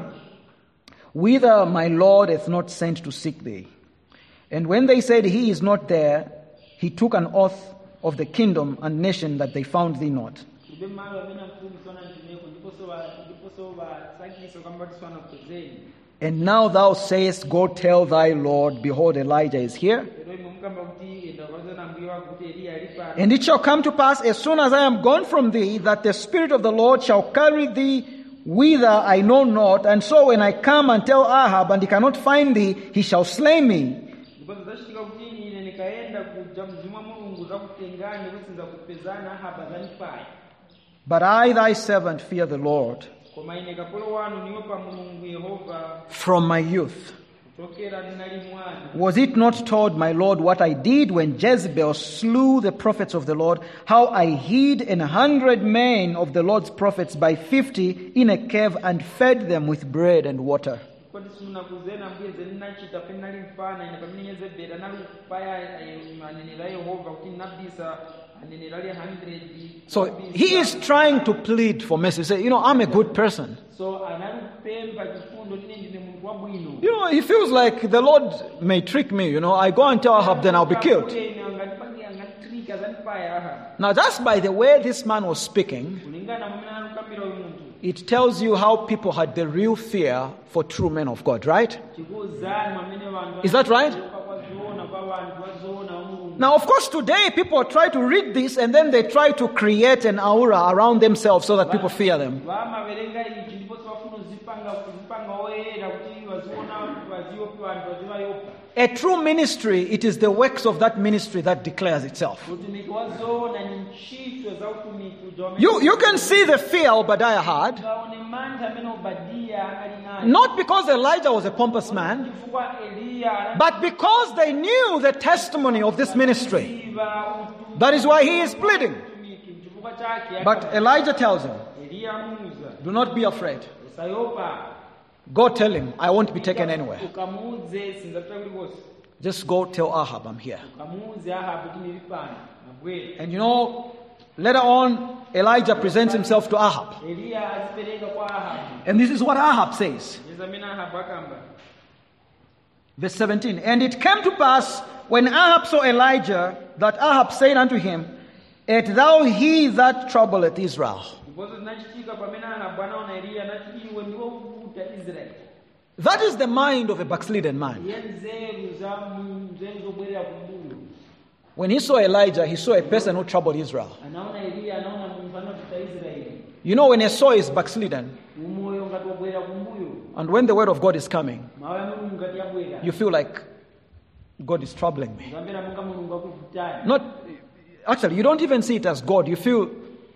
whither my Lord hath not sent to seek thee. And when they said, he is not there, he took an oath of the kingdom and nation that they found thee not. ibe malo amene amfumisana ndineko ndiponso ba- ndiponso basakiso kambatiswana kupezeni And now thou sayest, go tell thy Lord, behold, Elijah is here. lero imwe mukamba kuti enda kwazana mbuye wako kuti Eliya ali pano And it shall come to pass, as soon as I am gone from thee, that the Spirit of the Lord shall carry thee whither I know not. And so when I come and tell Ahab, and he cannot find thee, he shall slay me. ndipo zachitika kuti ine ndikaenda kuja mzimu wa mulungu zakutengani kuti nzakupezana Ahabu azanipaya But I, thy servant, fear the Lord koma ine kapolo wanu niopa mulungu Yehova from my youth. kuchokera ndinali mwana Was it not told, my Lord, what I did when Jezebel slew the prophets of the Lord, how I hid an hundred men of the Lord's prophets by fifty in a cave and fed them with bread and water? kodi simunakuzena mbuye zenachita penali mfana ine pamene Yezebeli anali kupaya eh, aneneri a Yehova kuti nabisa aneneri ali one hundred So he is trying to plead for mercy. Say, you know, I'm a good person. so anali kupemba chifundo tine ndine mulungu wabwino You know, he feels like the Lord may trick me. You know, I go and tell Ahab, then I'll be killed. Ine angandipange anganditrika azanipaya Ahabu Now, just by the way this man was speaking, kulingana momwe analukambira uyu munthu it tells you how people had the real fear for true men of God, right? chikuwuzani mamene vanhu Is that right? kwazoona kwa vanhu vazoona mulungu Now, of course, today people try to read this and then they try to create an aura around themselves so that people fear them. vamaverenga ichi ndiponso vafuna kuzipanga kuzipanga oyera kuti vaziona vaziopa vanhu vazivayopa A true ministry, it is the works of that ministry that declares itself. utumiki wazoona ni ntchito za utumiki uja wamene- You, you can see the fear Obadiah had, Ukaone mantha amene Obadiya ali nayo not because Elijah was a pompous man, chifukwa Eliya anali- but because they knew the testimony of this ministry. Iva utumiki That is why he is pleading. utumiki chifukwa chake But Elijah tells him, Eliya amuuza do not be afraid. usayopa Go tell him, I won't be taken anywhere. ukamuuze sinzapita kulikonse Just go tell Ahab I'm here. ukamuuze Ahabu kuti ndili pano nabwera And you know, later on, Elijah presents himself to Ahab. Eliya azipereka kwa Ahabu And this is what Ahab says. izi amene Ahabu akamba Verse seventeen. And it came to pass, when Ahab saw Elijah, that Ahab said unto him, Art thou he that troubleth Israel? ndiponso zinachitika pamene Ahabu anaona Eliya anati iwe ndiwo ukuta Israeli That is the mind of a backslidden man. iye nzeru za mu- nzeru zobwerera kumbuyo When he saw Elijah, he saw a person who troubled Israel. anaona Eliya anaona munthu anotita Israeli You know, when a soul is backslidden, umoyo ngati wabwerera kumbuyo and when the word of God is coming, mawu ya mulungu ngati yabwera you feel like God is troubling me. zambera monga mulungu akuvutani Not, actually, you don't even see it as God. You feel,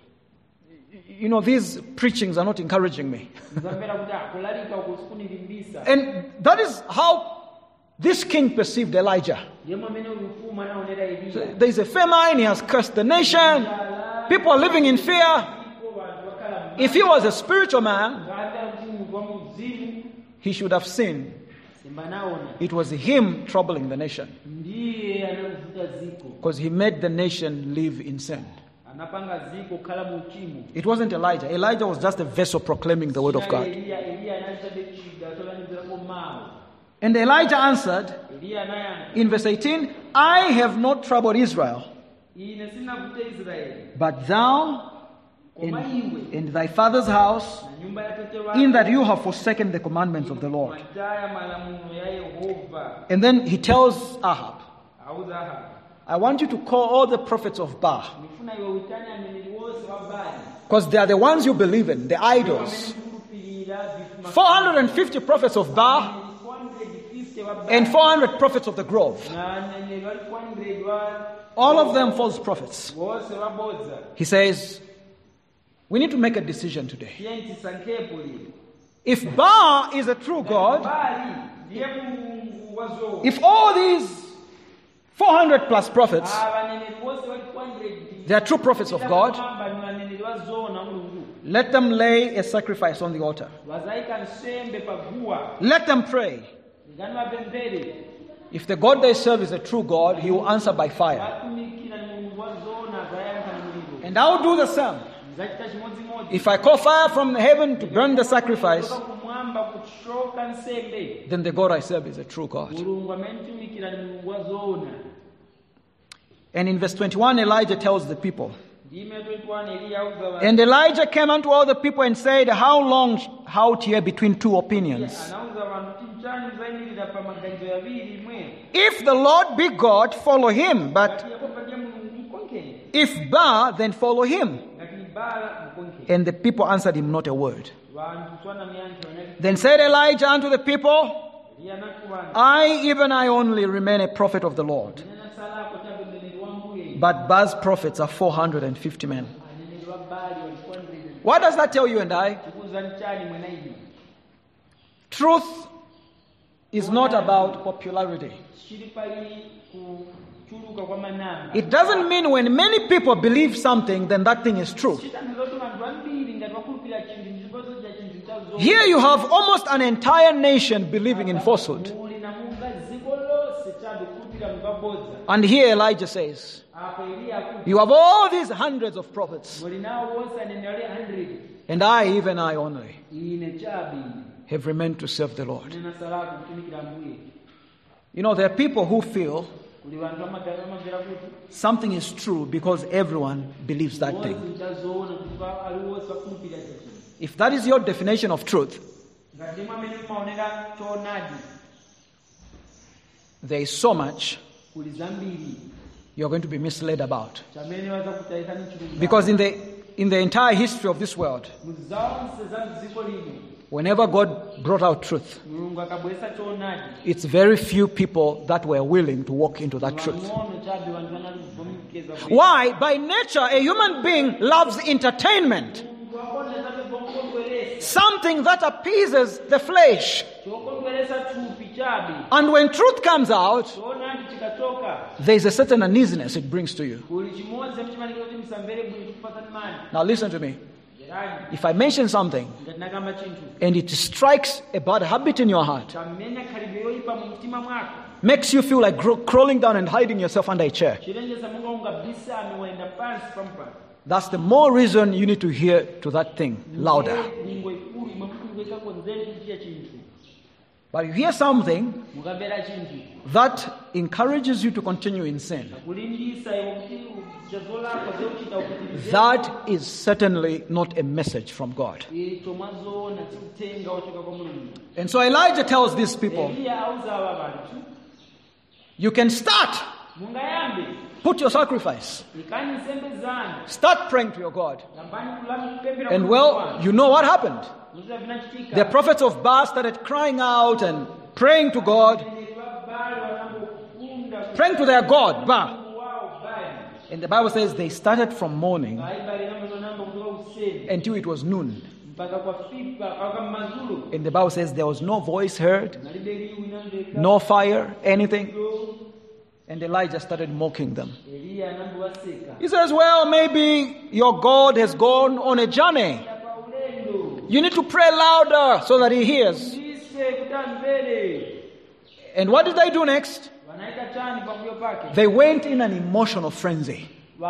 you know, these preachings are not encouraging me. zambera kuti akulalika uko sikunilimbisa And that is how this king perceived Elijah. yemwe amene uyu mfumu anaonera Eliya There is a famine, he has cursed the nation, people are living in fear. Ndipo vanhu vakhala If he was a spiritual man, ngati kuti munthu wa muzimu he should have seen simba naona it was him troubling the nation ndiye anavuta ziko because he made the nation live in sin. anapanga ziko kukhala mu uchimo It wasn't Elijah. Elijah was just a vessel proclaiming the word of God. Eliya Eliya analichabe chida tolanizirako mawu And Elijah answered Eliya anayankha in verse eighteen, I have not troubled Israel, ine sinavute Israeli but thou in, koma iwe in thy father's house, na nyumba ya tate wako in that you have forsaken the commandments of the Lord. mataya malamulo ya Yehova And then he tells Ahab, auza Ahabu I want you to call all the prophets of Baal, nifuna iwe uitane aneneri wose wa Baali because they are the ones you believe in, the idols. four hundred fifty prophets of Baal and four hundred prophets of the grove. All of them false prophets. He says, we need to make a decision today. If Baal is a true God, if all these four hundred plus prophets, they are true prophets of God, let them lay a sacrifice on the altar. Let them pray. If the God they serve is a true God, he will answer by fire. And I will do the same. If I call fire from heaven to burn the sacrifice, then the God I serve is a true God. And in verse twenty-one, Elijah tells the people, and Elijah came unto all the people and said, how long halt ye between two opinions? If the Lord be God, follow him, but if Baal, then follow him. And the people answered him not a word. Then said Elijah unto the people, I, even I only, remain a prophet of the Lord. But Baal's prophets are four hundred fifty men. What does that tell you and I? Truth is not about popularity. It doesn't mean when many people believe something, then that thing is true. Here you have almost an entire nation believing in falsehood. And here Elijah says, you have all these hundreds of prophets, and I, even I only, have remained to serve the Lord. You know, there are people who feel something is true because everyone believes that thing. If that is your definition of truth, there is so much you're going to be misled about. Because in the in the entire history of this world, whenever God brought out truth, it's very few people that were willing to walk into that truth. Why? By nature, a human being loves entertainment. Something that appeases the flesh. And when truth comes out, there is a certain uneasiness it brings to you. Now listen to me. If I mention something and it strikes a bad habit in your heart, makes you feel like crawling down and hiding yourself under a chair, that's the more reason you need to hear to that thing louder. But you hear something that encourages you to continue in sin, that is certainly not a message from God. And so Elijah tells these people, you can start. Put your sacrifice. Start praying to your God. And well, you know what happened. The prophets of Baal started crying out and praying to God, praying to their God, Baal. And the Bible says they started from morning until it was noon. And the Bible says there was no voice heard, no fire, anything. And Elijah started mocking them. He says, well, maybe your God has gone on a journey. You need to pray louder so that he hears. And what did they do next? They went in an emotional frenzy.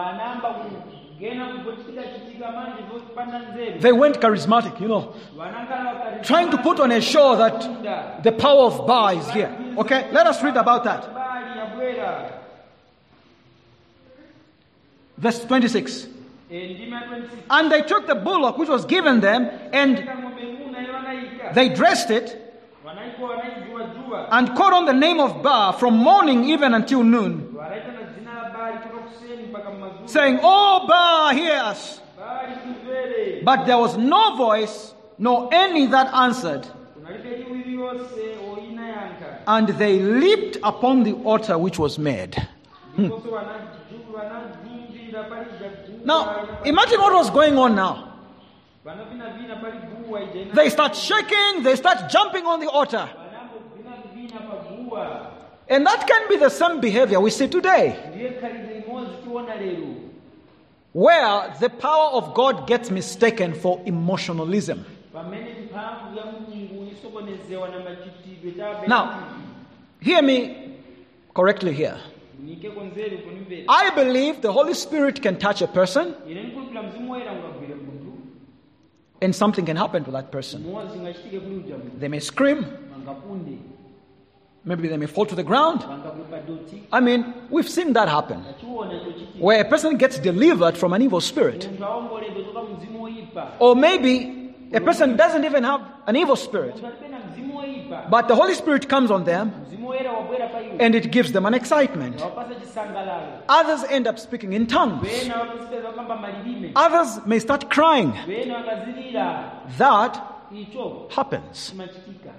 They went charismatic, you know, trying to put on a show that the power of Baal is here. Okay, let us read about that. Verse twenty-six. Eh, ndima ya twenty-six. And they took the bullock which was given them, and Eka ng'ombe ng'una yo wanayika. they dressed it, Wanaiko wanaijua jua. and called on the name of Baal from morning even until noon, Wanaita na jina la Baali kutoka kuseni mpaka mazuri. saying, "Oh Baal, hear us." Baali kuvele. But there was no voice, nor any that answered. Kunalibe liwili yose oina yanka. And they leaped upon the altar which was made. Ndikoso wanaju- wanajumvira pali jaguwa, Now, ina- imagine what was going on now. Vanavina vina pali guwa ija ina- They start shaking, they start jumping on the altar. Vanambo vina vina pa guwa. And that can be the same behavior we see today, Ndiye khalidwe imozi tiwona lero. where the power of God gets mistaken for emotionalism. Pamene mphamvu ya Mulungu isokonezewa na machitidwe chabe. Now, hear me correctly here. Nike konzeri kunimbere. I believe the Holy Spirit can touch a person Ine nkulipila mzimu woyera ungagwira munthu. and something can happen to that person. Mozi ngachitike kuli uja munthu. They may scream, Vangapunde. maybe they may fall to the ground. Vangakupa doti. I mean, we've seen that happen, Nachiona icho chitike. where a person gets delivered from an evil spirit. Munthu aomboledwe toka mzimu woyipa. Or maybe a person doesn't even have an evil spirit, Munthu alibe na mzimu woyipa. but the Holy Spirit comes on them Mzimu woyera wabwera pa iwo. and it gives them an excitement. Wapasa chisangalalo. Others end up speaking in tongues. Wena wakusipeza wakamba malilime. Others may start crying. Wena wakazilira. That Icho happens. chimachitika.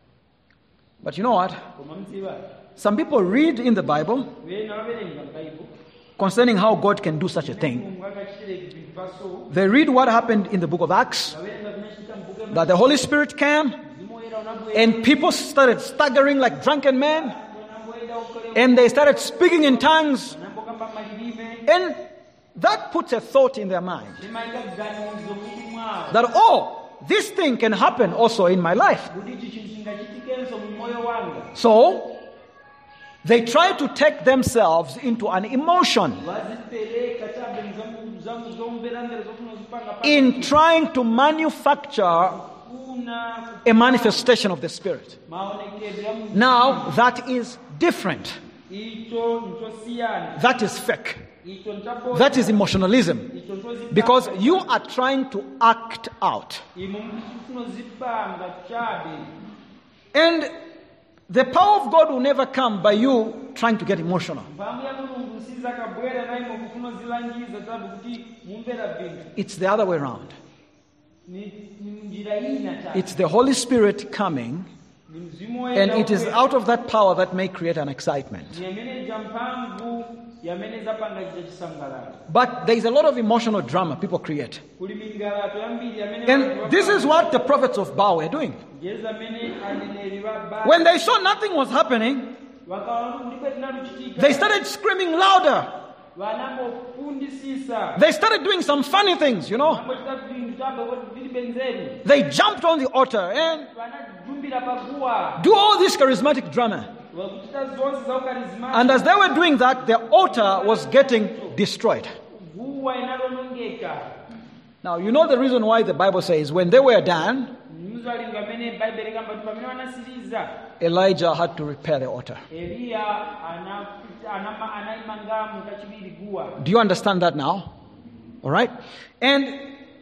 But you know what? Koma mziwa. Some people read in the Bible Wena waverenga mkaibu. concerning how God can do such a thing. Mungu akachitire vintu vaso. They read what happened in the book of Acts, Waverenga vinachita mbuke that the Holy Spirit came mzimu woyera unabwera. and people started staggering like drunken men, Unabwera ukole. and they started speaking in tongues, Unambokamba malilime. and that puts a thought in their mind Chimaika ganizo mwili mwao. that, oh, this thing can happen also in my life. Kuti ichi chinthu chingachitikenso mu moyo wanga. So they try to take themselves into an emotion Vazipereka chabe mzamu zamu zomvera ndere zofuna zipanga pa. in trying to manufacture Kuna a manifestation of the Spirit. maonekedwe ya Mungu. Now, that is different. Icho nchosiyana. That is fake. Icho nchapo. That is emotionalism. Icho nchozipanga. Because you are trying to act out. Imo mchifuna zipanga chabe. And the power of God will never come by you trying to get emotional. Mphamvu ya Mulungu sizakabwera naye mukufuna zilangiza chabe kuti mumvera vintu. It's the other way around. Ni ni njira ina chabe. It's the Holy Spirit coming, Ni mzimu woyera and it is ukwera. out of that power that may create an excitement. Ni amene jamphamvu yamene zapanga chija chisangalalo. But there is a lot of emotional drama people create. Kuli mingalato yambiri yamene And this is what the prophets of Baal were doing. Ngezi amene aneneri ba ba. When they saw nothing was happening, Wakaona kulibe tinaluchitika. they started screaming louder. Vanambofundisisa. They started doing some funny things, you know. Vanambochita vintu chabe kuti vili benzeri. They jumped on the altar and Vanajumbira paguwa. do all this charismatic drama. Wakuchita zonse za ukarizimati. And as they were doing that, their altar was getting destroyed. Guwa inalonongeka. Now, you know the reason why the Bible says when they were done, Muzali ngamene Bible kamba kuti pamene wanasiriza. Elijah had to repair the altar. Eliya ana anama anaimanga mukachibiri guwa. Do you understand that now? All right? And,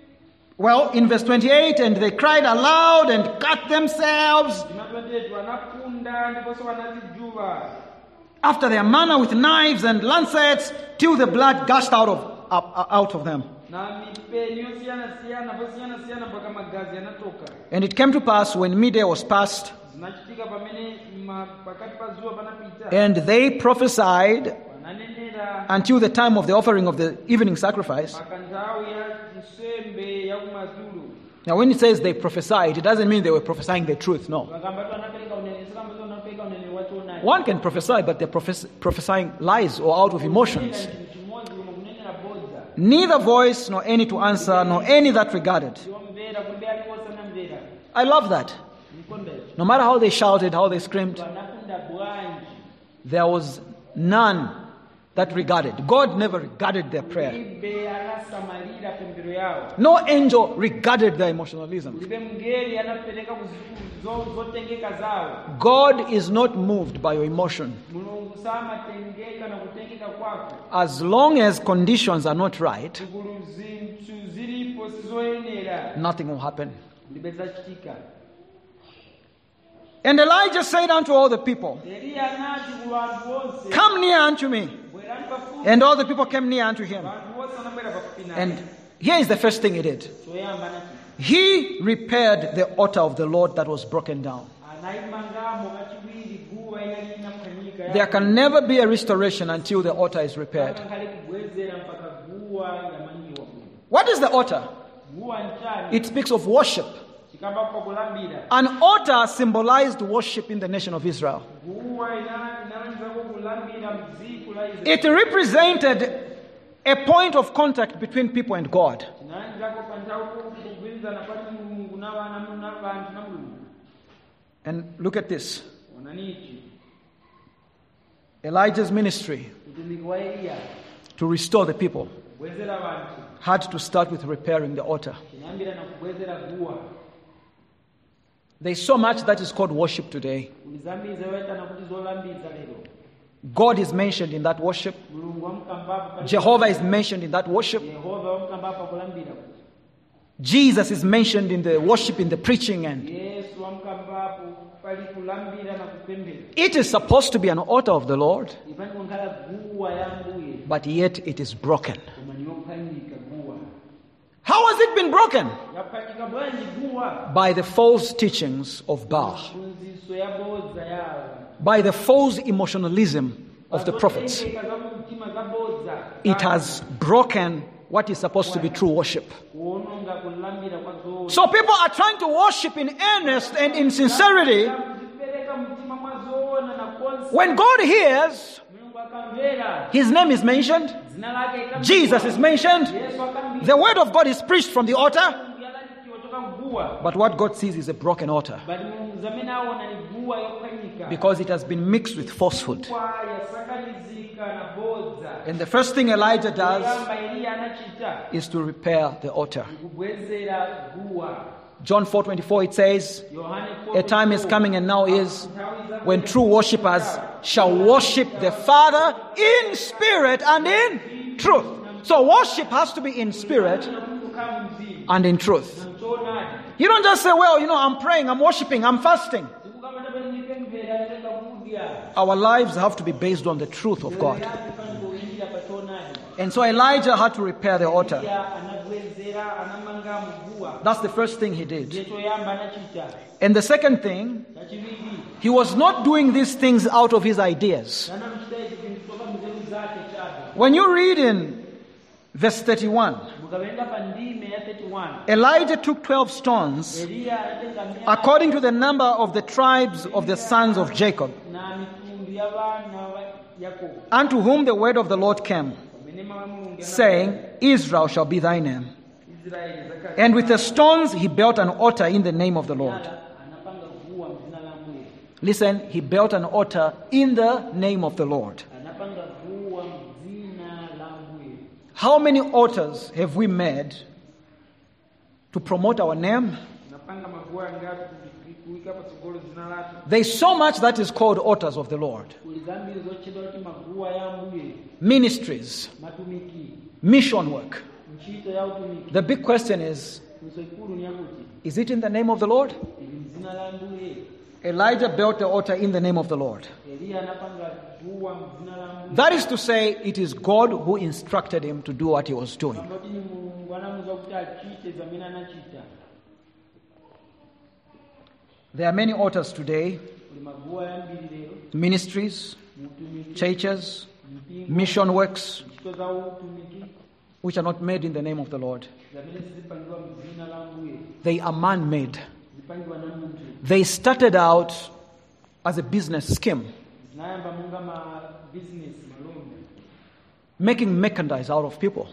well, in verse twenty-eight, and they cried aloud and cut themselves Ndimatwendetu wanapunda ndiponso wanazijuva. after their manner with knives and lancets till the blood gushed out of, up, out of them. Na mipeni yosiyana siyana posiyana siyana mpaka magazi yanatoka. And it came to pass when midday was past, Zinachitika pamene ma- pakati pa zuwa panapita. and they prophesied Wananenera until the time of the offering of the evening sacrifice. mpaka nthawi ya nsembe ya kumadzulo. Now, when it says they prophesied, it doesn't mean they were prophesying the truth. No. Vakambatu anapereka unene, sikambazo anapereka unene wachonayo. One can prophesy, but they're prophes- prophesying lies or out of emotions. Kunena chinthu chimodzi koma kunenera bodza. Neither voice, nor any to answer, nor any that regarded. Siwamvera kulibe aliwonse anamvera. I love that. Mkonda ichi. No matter how they shouted, how they screamed, Vanapunda bwanji. there was none that regarded. God never regarded their prayer. Kulibe anasamalira pembero yao. No angel regarded their emotionalism. Kulibe mngeli anapereka kuzo- zotengeka zao. God is not moved by your emotion. Mulungu samatengeka na kutengeka kwako. As long as conditions are not right, Zikulu zinthu zilipo sizoyenera. nothing will happen. Kulibe zachitika. And Elijah said unto all the people, Eliya anati ku bantu bonse, come near unto me. bwerani pafupi. And all the people came near unto him. Bantu bonse anabwera pafupi naye. And here is the first thing he did. Choyamba anati, He repaired the altar of the Lord that was broken down. anayimangamo kachiwiri guwa inali inakukhanyika. There can never be a restoration until the altar is repaired. Akankhale kubwezera mpaka guwa yamangiwa. What is the altar? Guwa nchani. It speaks of worship. Chikamba kwa kulambira. An altar symbolized worship in the nation of Israel. Guwa ina- inaanzako kulambira mziku la Israeli. It represented a point of contact between people and God. Inaanzako pantau kugwirizana pati Mulungu na wana- na bantu na Mulungu. And look at this. Onanichi. Elijah's ministry Utumiki wa Eliya. to restore the people Kubwezera bantu. had to start with repairing the altar. Chinambira na kubwezera guwa. There's so much that is called worship today. Ulizambiza weta na kuti zolambiza lero. God is mentioned in that worship. Mulungu wamkambapo pali- Jehovah is mentioned in that worship. Yehova wamkambapo kulambira. Jesus is mentioned in the worship, in the preaching, and Yesu wamkambapo pali kulambira na kupembera. it is supposed to be an altar of the Lord, Ipani kunkhala guwa ya Mbuye. but yet it is broken. Koma niyophanyika guwa. How has it been broken? Yaphanyika bwanji guwa. By the false teachings of Baal, Mfunziso yabodza yawo. by the false emotionalism of the prophets. Bazotengeka zamumtima zabodza. It has broken what is supposed to be true worship. Kuononga kulambira kwa zoona. So people are trying to worship in earnest and in sincerity. Kuzipereka mtima mwa zoona na konsa. When God hears, Mulungu akamvera. His name is mentioned, Zina lake ikamvera. Jesus is mentioned, Yesu akamvera. the word of God is preached from the altar, Mulungu yalalikiwa toka mguwa. but what God sees is a broken altar Bali Mulungu zamene aona ni guwa yophanyika. because it has been mixed with falsehood. Guwa yasakanizika na bodza. And the first thing Elijah does Kuyamba Eliya anachita. is to repair the altar. Kubwezera guwa. John four twenty-four, it says, Yohane four a time is coming and now is when true worshippers shall worship the Father in spirit and in truth. So worship has to be in spirit and in truth. You don't just say, well, you know, I'm praying, I'm worshiping, I'm fasting. Our lives have to be based on the truth of God. And so Elijah had to repair the altar. That's the first thing he did. And the second thing, he was not doing these things out of his ideas. When you read in verse thirty-one, Elijah took twelve stones according to the number of the tribes of the sons of Jacob, unto whom the word of the Lord came, saying, Israel shall be thy name. And with the stones he built an altar in the name of the Lord. Listen, he built an altar in the name of the Lord. How many altars have we made to promote our name? There's so much that is called altars of the Lord. Ministries, mission work. The big question is, is it in the name of the Lord? Elijah built the altar in the name of the Lord. That is to say, it is God who instructed him to do what he was doing. There are many altars today, ministries, churches, mission works, which are not made in the name of the Lord. They are man-made. They started out as a business scheme, making merchandise out of people.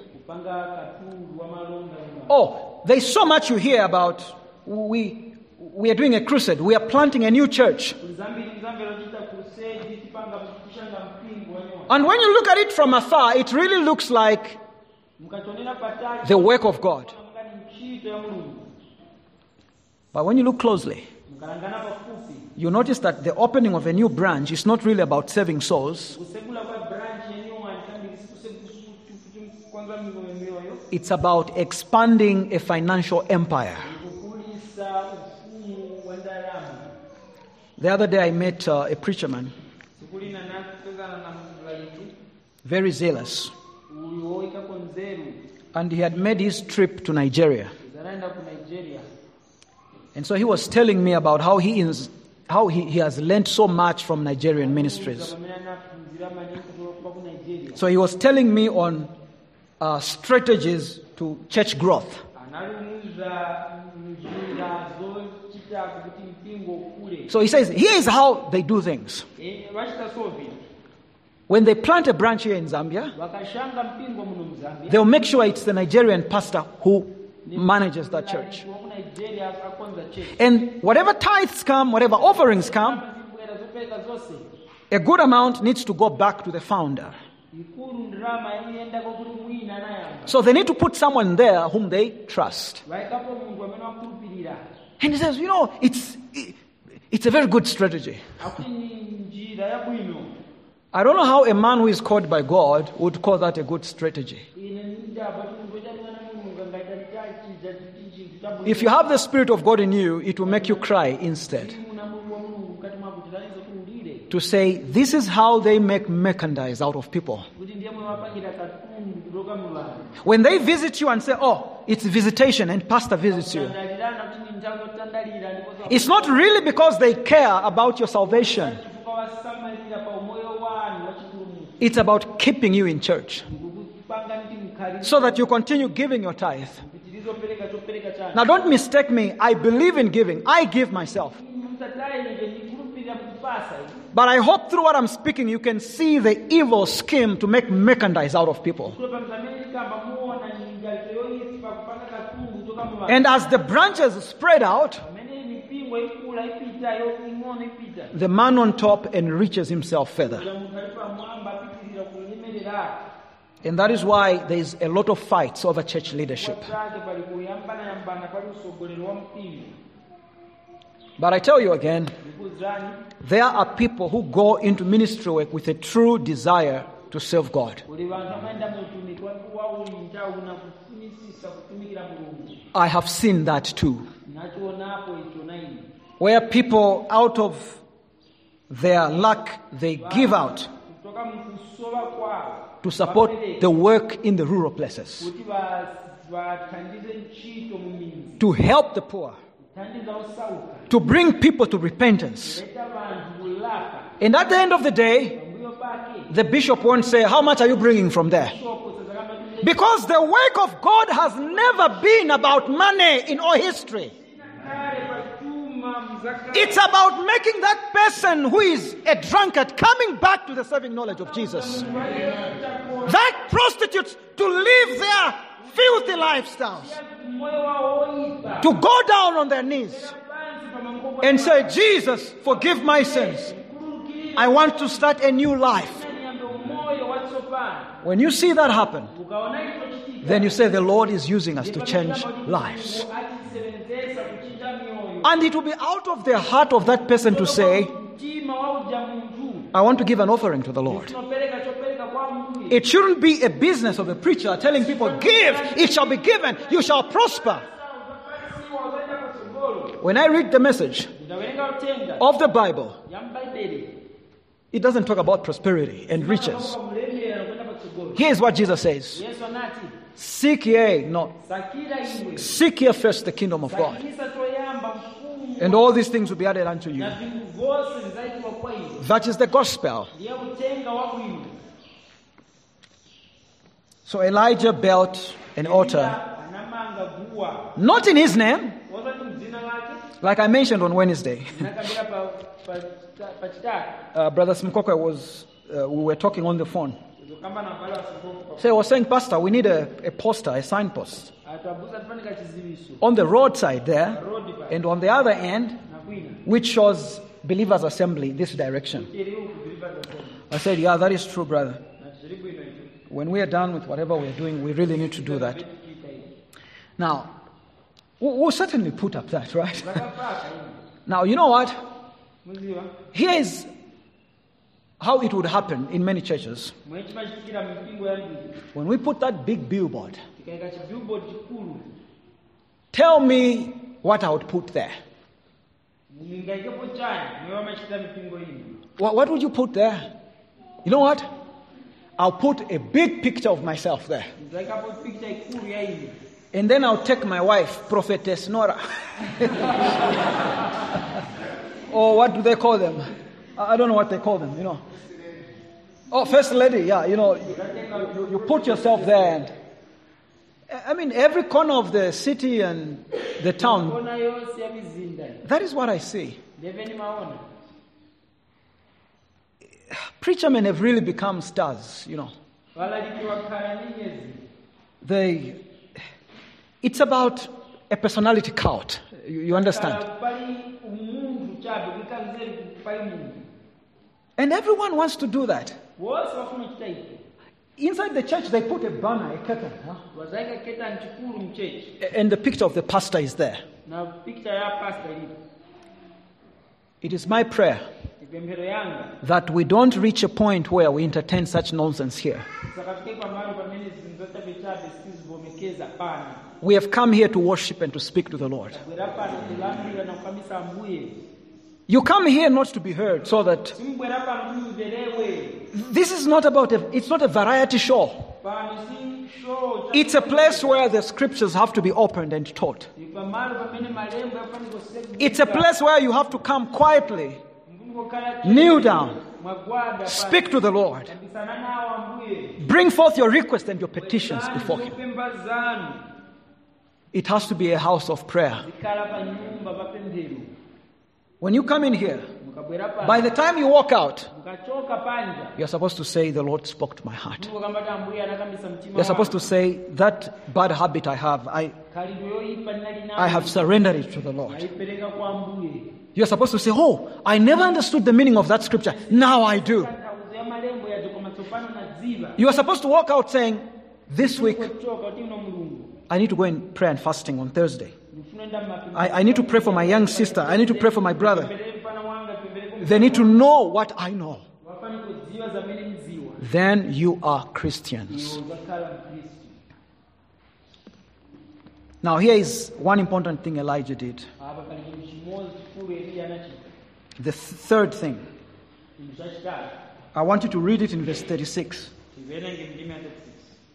Oh, there's so much you hear about. We we are doing a crusade. We are planting a new church. And when you look at it from afar, it really looks like mukatonera patali the work of God. ntchito ya Mulungu. But when you look closely, Mukalangana pafupi you notice that the opening of a new branch is not really about saving souls. kusegula kwa branch yenyewe antambiri kusegula kwanza mioyo It's about expanding a financial empire. kukulisa ufumu wa ndalama. The other day I met uh, a preacher man, Sikulina nakutozana na mulaiki very zealous, uyo ikakonzeru and he had made his trip to Nigeria. zanaenda ku Nigeria. And so he was telling me about how he is, how he, he has learned so much from Nigerian ministries. So he was telling me on uh, strategies to church growth. So he says, here is how they do things. When they plant a branch here in Zambia, they'll make sure it's the Nigerian pastor who manages that church. And whatever tithes come, whatever offerings come, a good amount needs to go back to the founder. So they need to put someone there whom they trust. And he says, you know, it's it's a very good strategy. I don't know how a man who is called by God would call that a good strategy. If you have the Spirit of God in you, it will make you cry instead. To say, this is how they make merchandise out of people. When they visit you and say, oh, it's visitation and pastor visits you, it's not really because they care about your salvation. It's about keeping you in church so that you continue giving your tithe. Now don't mistake me, I believe in giving. I give myself. But I hope through what I'm speaking, you can see the evil scheme to make merchandise out of people. And as the branches spread out, the man on top enriches himself further. And that is why there is a lot of fights over church leadership. But I tell you again, there are people who go into ministry work with a true desire to serve God. I have seen that too. Where people, out of their luck, they give out to support the work in the rural places, to help the poor, to bring people to repentance. And at the end of the day, the bishop won't say, how much are you bringing from there? Because the work of God has never been about money in all history. It's about making that person who is a drunkard coming back to the saving knowledge of Jesus. That prostitutes to live their filthy lifestyles, to go down on their knees and say, Jesus, forgive my sins. I want to start a new life. When you see that happen, then you say the Lord is using us to change lives. And it will be out of the heart of that person to say, I want to give an offering to the Lord. It shouldn't be a business of a preacher telling people, give, it shall be given, you shall prosper. When I read the message of the Bible, it doesn't talk about prosperity and riches. Here's what Jesus says. Seek ye, no. Seek ye first the kingdom of God, and all these things will be added unto you. That is the gospel. So Elijah built an altar, not in his name, like I mentioned on Wednesday. uh, Brother Smkokwe was, uh, we were talking on the phone. So I was saying, Pastor, we need a, a poster, a signpost on the roadside there, and on the other end, which shows Believers Assembly this direction. I said, yeah, that is true, brother. nati chili bwino icho When we are done with whatever we're doing, we really need to do that. Tichita ichi. Now, we- we'll certainly put up that, right? Zakapaka ino Now, you know what? muziwa Here is how it would happen in many churches. mwe chimachitikira mu mpingo yambiri When we put that big billboard, tikaika chibillboard chikulu tell me what I would put there. mungaikepo chani mwe wamachita mipingo ino What, what would you put there? You know what? I'll put a big picture of myself there. nzaikapo picture ikulu ya ine And then I'll take my wife, Prophetess Nora. Or what do they call them? I I don't know what they call them, you know. Oh, First Lady, yeah, you know, you, you, you put yourself there. And, I mean, every corner of the city and the town, kona yonse ya mizinda that is what I see. ndeveni maona Preacher men have really become stars, you know. valaliki wakhala ninyezi They, it's about a personality cult. You, you understand? kala pali umuntu chabe kukanzeri pali mundu And everyone wants to do that. wose wafuna chita ichi Inside the church, they put a banner, a curtain, huh? wazaika ketani chikulu mchechi And the picture of the pastor is there. na picture ya pastor ilipo It is my prayer ipemphero yanga that we don't reach a point where we entertain such nonsense here. sakafike pamalo pamene zinthu zochabe chabe sizivomekeza pana We have come here to worship and to speak to the Lord. bwera pano kulambira na kukambisa ambuye You come here not to be heard, so that simbwera pano mumverewe this is not about a, it's not a variety show. pano si show It's a place where the scriptures have to be opened and taught. pamalo pamene malembo yafanira kusegula It's a place where you have to come quietly, kneel down, mwagwada speak to the Lord, bisana nawo ambuye bring forth your requests and your petitions before Him. pemba zanu It has to be a house of prayer. zikhala pa nyumba papemphero When you come in here, mukabwera pano by the time you walk out, mukachoka panja you're supposed to say, the Lord spoke to my heart. mukambati ambuye anakambisa mtima You're supposed to wangu. say, that bad habit I have, I, khalidwe yoyipa ndinali nayo I have surrendered it to the Lord. ayipereka kwa ambuye You're supposed to say, oh, I never understood the meaning of that scripture. Now I do. tanthauzo ya malembo yaje koma tsopano nadziwa You are supposed to walk out saying, this week, kuchoka kuti uno mulungu I need to go in prayer and fasting on Thursday. ndifuna enda mapemphero I, I need to pray for my young sister. I need to pray for my brother. Pemphero mfana wanga pemphero They need to know what I know. wafani kudziwa zamene mdziwa Then you are Christians. iwo zakhala mkristu Now, here is one important thing Elijah did. apa pali chinthu chimodzi chikulu eliya anachita The th- third thing. chinthu chachitatu I want you to read it in verse thirty-six. tiverenge mndime ya thirty-six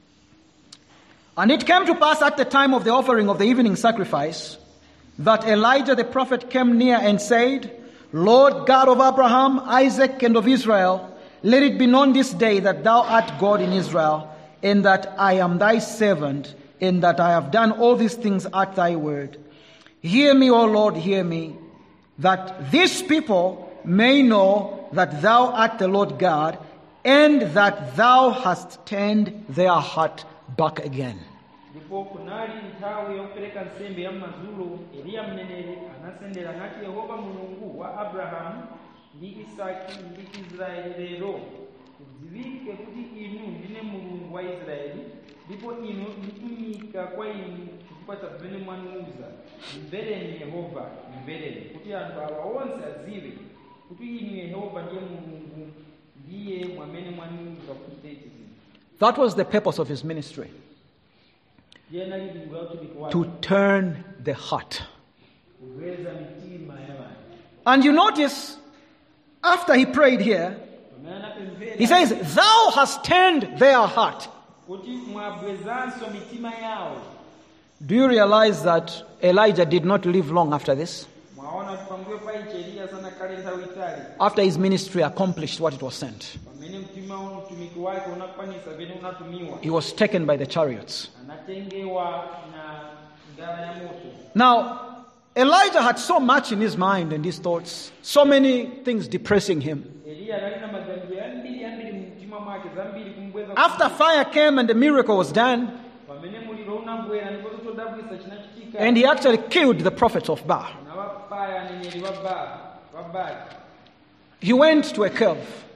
And it came to pass at the time of the offering of the evening sacrifice that Elijah the prophet came near and said, Lord God of Abraham, Isaac, and of Israel, let it be known this day that thou art God in Israel, and that I am thy servant, and that I have done all these things at thy word. Hear me, O Lord, hear me, that this people may know that thou art the Lord God, and that thou hast turned their heart back again. ndipo kunali nthawi yokupereka nsembe ya madzulo eliya mneneri anasendera nati yehova mulungu wa abrahamu ndi isaki ndi israeli lero kudziwike kuti inu ndine mulungu wa israeli ndipo inu nditumika kwa inu chifukwa cha zimene mwanuza mvereni yehova mvereni kuti anthu awa onse adziwe kuti inu yehova ndiye mulungu ndiye mwamene mwanuza kuchita izi zinthu. That was the purpose of his ministry, ndiye nali lingo la utumiki wake to turn the heart. kuweza mitima ya watu. And you notice, after he prayed here, he says, thou hast turned their heart. kuti mwabwezanso mitima yawo. Do you realize that Elijah did not live long after this? Mwaona kuti pambuyo pa ichi Eliya sanakale nthawi itali After his ministry accomplished what it was sent, pamene mtima wa utumiki wake unakwanisa vene unatumiwa he was taken by the chariots. anatengewa na ngala ya moto. Now, Elijah had so much in his mind and his thoughts, so many things depressing him. Eliya anali na maganizo yambiri yambiri mumtima mwake zambiri kumbweza. After fire came and the miracle was done, pamene muliro unabwera ndipo zotodabwisa chinachitika. and he actually killed the prophets of Baal. na wapaya aneneri wa Baali wa Baali He went to a cave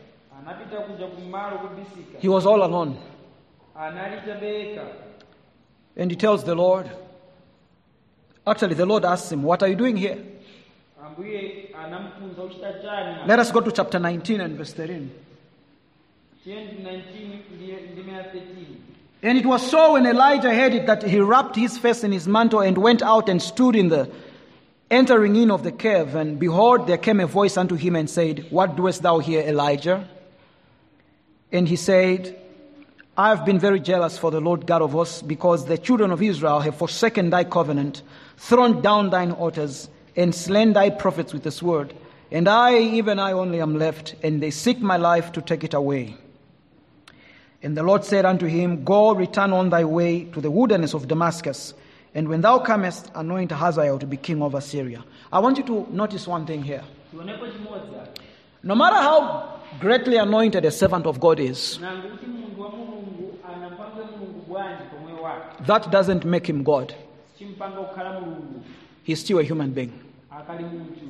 anapita kuja kumalo kubisika He was all alone. anali tabeka And he tells the Lord, actually the Lord asks him, what are you doing here? ambuye anamfunza uchita chani Let us go to chapter nineteen and verse thirteen. nineteen ndime thirteen. And it was so when Elijah heard it that he wrapped his face in his mantle and went out and stood in the entering in of the cave. And behold, there came a voice unto him and said, what doest thou here, Elijah? And he said, I have been very jealous for the Lord God of hosts, because the children of Israel have forsaken thy covenant, thrown down thine altars, and slain thy prophets with the sword. And I, even I only am left, and they seek my life to take it away. And the Lord said unto him, go, return on thy way to the wilderness of Damascus, and when thou comest, anoint Hazael to be king over Syria. I want you to notice one thing here. Tuonepo chimodzi No matter how greatly anointed a servant of God is, nangu kuti munhu wa mulungu anampanga mulungu bwanji pomwe wake that doesn't make him God. chimpanga kukhala mulungu He's still a human being. akali munthu.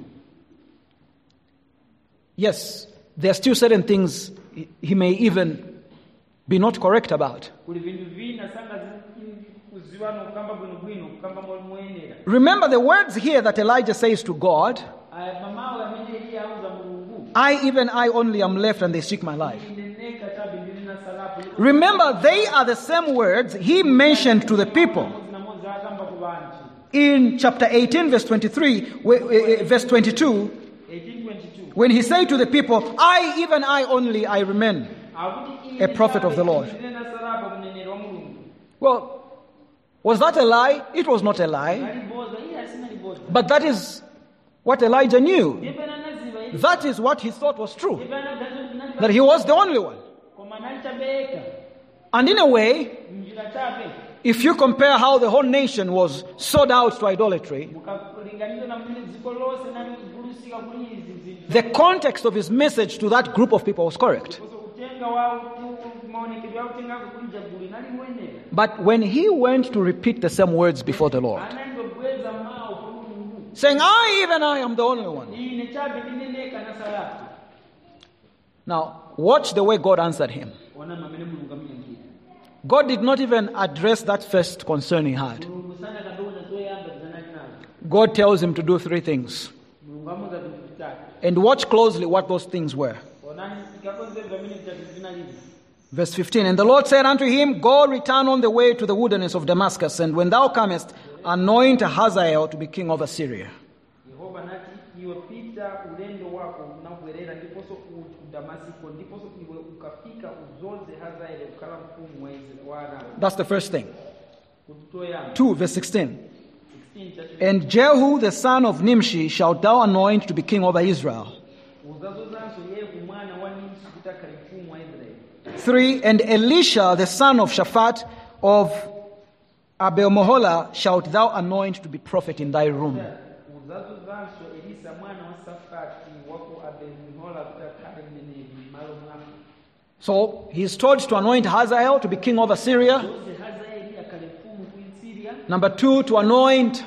Yes, there are still certain things he- he may even be not correct about. kuli vinthu vina sanga kuziwa nokukamba bwinobwino kukamba moyenera. Remember the words here that Elijah says to God, Aya mamawo amene Eliya auza mulungu I, even I only am left and they seek my life. ineneka chabe ndili na salapu Remember, they are the same words he mentioned to the people modzi na modzi akamba ku banthu. in chapter eighteen, verse twenty-three, wh- uh, uh, verse twenty-two, eighteen twenty-two. when he said to the people, I, even I only, I remain. Akuti A prophet of the Lord. ndili na salapu kunenera wa mulungu. Well, was that a lie? It was not a lie. Aliboza iye asina liboza. But that is what Elijah knew. Yepena naziva iye. That is what he thought was true. Yepena gazo ndinali That he was the only one. koma nali tabeka. And in a way, Njira chape. if you compare how the whole nation was sold out to idolatry, Mukalinganiza na mmene dziko lonse nali kupulusika kuli izi zinthu. the context of his message to that group of people was correct. Koso kutenga wa maonekedwe au kutenga kukunja guli nali mwenera. But when he went to repeat the same words before the Lord, Anandobweza mao kwa mulungu. saying, I, even I, am the only one. Ine chabe ndineneka na salapu. Now, watch the way God answered him. Ona mamene mulungu amuyankhira. God did not even address that first concern he had. Mulungu sana kadona zoyamba zanali nazo. God tells him to do three things. Mulungu amuza vinthu vitatu. And watch closely what those things were. Onani tikakonzerva mine vitatu vinalivi. Verse fifteen, and the Lord said unto him, go, return on the way to the wilderness of Damascus, and when thou comest, anoint Hazael to be king over Syria. Yehova nati iwe pita ulendo wako unabwerera ndiponso ku Damasiko ndiponso iwe ukafika uzoze Hazaeli kukhala mfumu wa Israeli wa Aramu. That's the first thing. Kutoyamba two, verse sixteen. sixteen chapter. And Jehu the son of Nimshi shalt thou anoint to be king over Israel. Uzazozanso Yehu mwana wa Nimshi kuti akhale mfumu wa Israeli. three, and Elisha the son of Shaphat of Abel-Meholah shalt thou anoint to be prophet in thy room. Uzazozanso Elisa mwana wa Safati wako Abel-Meholah kuti akhale mneneri m'malo mwako. So he's told to anoint Hazael to be king over Syria. Zoze Hazaeli akhale mfumu ku Syria. Number two, to anoint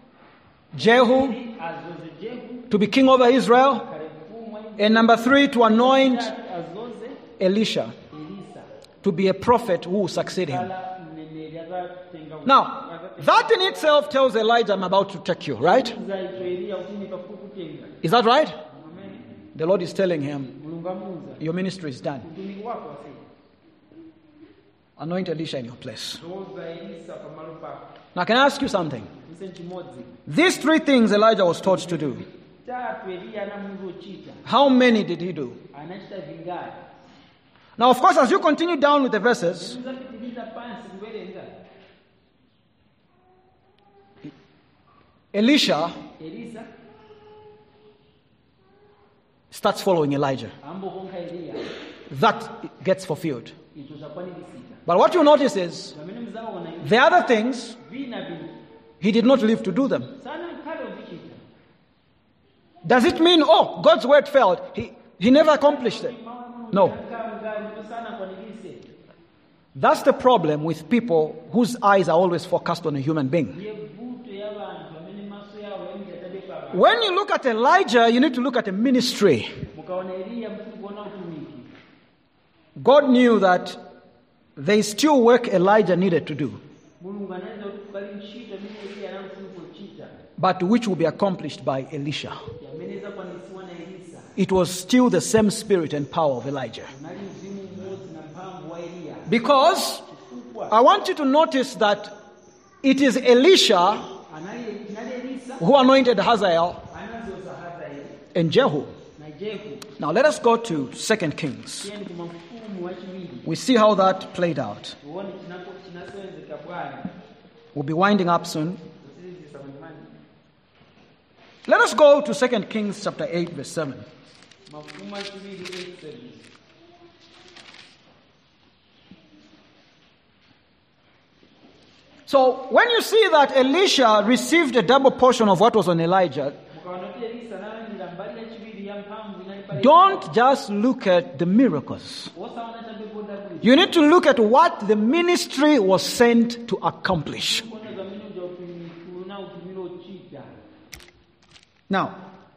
Jehu Azoze Jehu to be king over Israel. akhale mfumu wa Israeli. And number three, to anoint Azoze Elisha Elisa. to be a prophet who will succeed him. Kala mneneri akatenga Now, that in itself tells Elijah, I'm about to take you, right? Zaito Eliya kuti ndikakutenga. Is that right? Amen. The Lord is telling him, Mulungu amuza. your ministry is done. Utumiki wako wafika. Anoint Elisha in your place. Zoza Elisa pamalo pako. Now, can I ask you something? Ise chimodzi. These three things Elijah was taught to do. Tatu Eliya anamuza ochita. How many did he do? Anachita vingati. Now, of course, as you continue down with the verses, Muzapitiliza pansi kuwerenga. Elisha Elisa starts following Elijah. ambo konka Eliya. That gets fulfilled. Icho chakwanirisika. But what you notice is, Pamene muzaona izi, the other things, vina vintu. he did not live to do them. Sana mkhale uvichita. Does it mean, oh, God's word failed? He, he never accomplished it. No. Sana kwanirise. That's the problem with people whose eyes are always focused on a human being. Yevuto yabantu pamene maso yawo yamjatabe When you look at Elijah, you need to look at a ministry. mukaona Eliya mfikuona utumiki. God knew that there is still work Elijah needed to do, mulungu anaweza kuti pali ntchito imene Eliya anamufuna kuchita but which will be accomplished by Elisha. yamene izakwanisiwa na Elisa. It was still the same spirit and power of Elijah. Unali mzimu mmodzi na mphamvu wa Eliya. Because Chifukwa I want you to notice that it is Elisha anali inali Elisa who anointed Hazael anazoza Hazaeli and Jehu. na Jehu. Now let us go to Second Kings. Tiyeni ku mafumu wachiwiri We see how that played out. tuone chinako chinasenzeka bwana We'll be winding up soon. kusiriza samani. Let us go to Second Kings chapter eight, verse seven. Mafumu wachiwiri eight seven. So when you see that Elisha received a double portion of what was on Elijah, Mukaona kuti Elisa analandira mbali yachiwiri ya mphamvu inali pale. don't just look at the miracles. Osaona chabe boda kuti You need to look at what the ministry was sent to accomplish. kuona zamene uja utumiki na utumiro uchita. Now,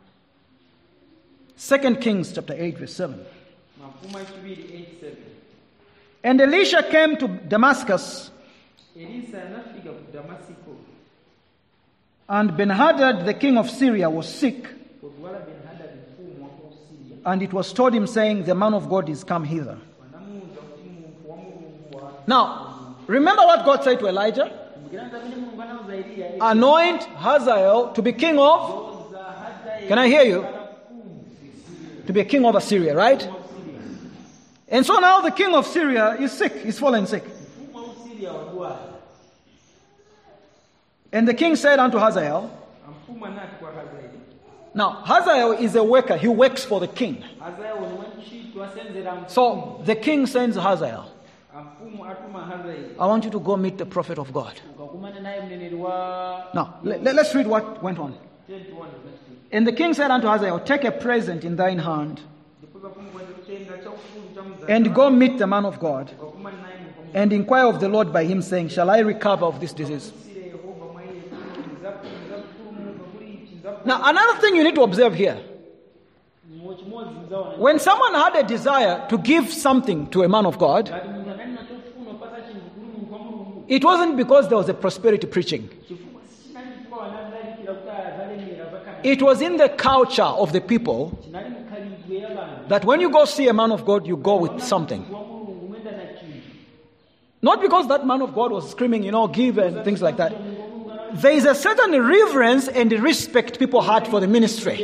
Second Kings chapter eight, verse seven. Mafumu wachiwiri eight seven. And Elisha came to Damascus, Elisa anafika ku Damasiko and Ben-Hadad, the king of Syria, was sick. kudwala Ben-Hadad mfumu wa ku Syria. And it was told him, saying, the man of God is come hither. Wanamuuza kuti munthu wa Mulungu wa Now, remember what God said to Elijah? Mukiranga vile Mulungu anauza Eliya Anoint Hazael to be king of, oza Hazaeli can I hear you? kana mfumu To be a king of Assyria, right? wa Syria. And so now the king of Syria is sick, he's fallen sick. Mfumu wa Syria wadwala. And the king said unto Hazael, Mfumu anati kwa Hazaeli. now Hazael is a worker, he works for the king. Hazaeli ni wantchito asenzera mfumu. So the king sends Hazael, Mfumu atuma Hazaeli. I want you to go meet the prophet of God. Ukakumana naye mneneri wa Now, let, let's read what went on. ten to one verse two. And the king said unto Hazael, take a present in thine hand, Ndiposa mfumu kwenda kutenga chaufulu cha mzee. and go meet the man of God, Ukakumana naye mfumu. and inquire of the Lord by him, saying, shall I recover of this disease? Sire Yehova mwa ile nzapu nzapu ngakuri nzapu. Now, another thing you need to observe here. Mochimozi mzaona. When someone had a desire to give something to a man of God, Kati mungu anani natofuna pasa chintu kuri mungu wa Mulungu. it wasn't because there was a prosperity preaching. Chifukwa sinali chifukwa wanazalika kuti azalemera vakana. It was in the culture of the people Chinali mukhalidwe yabantu. that when you go see a man of God, you go with something. Wa Mulungu mwenda na chintu. Not because that man of God was screaming, you know, give and things like that. There is a certain reverence and respect people had for the ministry.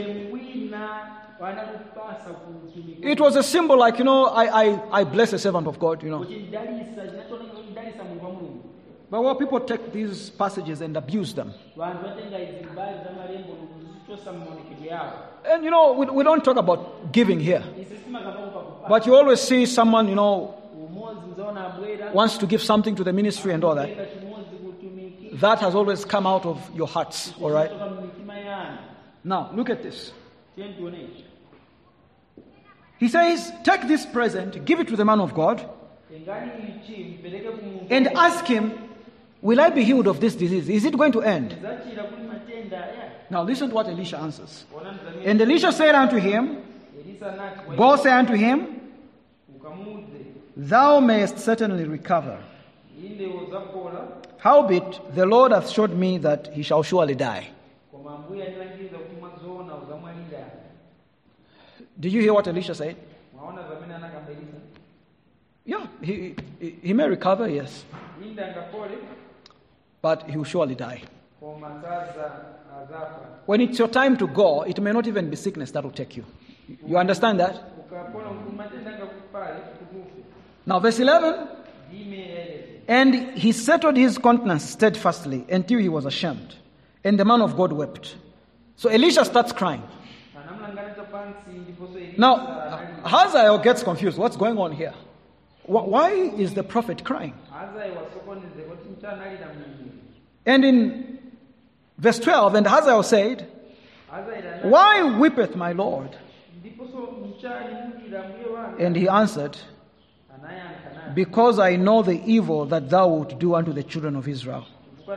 It was a symbol like, you know, I, I, I bless a servant of God, you know. But well, people take these passages and abuse them. And, you know, we, we don't talk about giving here. But you always see someone, you know, wants to give something to the ministry and all that. That has always come out of your hearts, all right? Now, look at this. He says, take this present, give it to the man of God, and ask him, will I be healed of this disease? Is it going to end? Now, listen to what Elisha answers. And Elisha said unto him, go say unto him, thou mayest certainly recover. Howbeit, the Lord hath showed me that he shall surely die. Did you hear what Elisha said? Yeah, he, he, he may recover, yes. But he will surely die. When it's your time to go, it may not even be sickness that will take you. You understand that? Now, verse eleven. And he settled his countenance steadfastly until he was ashamed. And the man of God wept. So Elisha starts crying. Now, Hazael gets confused. What's going on here? Why is the prophet crying? And in verse twelve, and Hazael said, why weepeth my Lord? And he answered, because I know the evil that thou wilt do unto the children of Israel.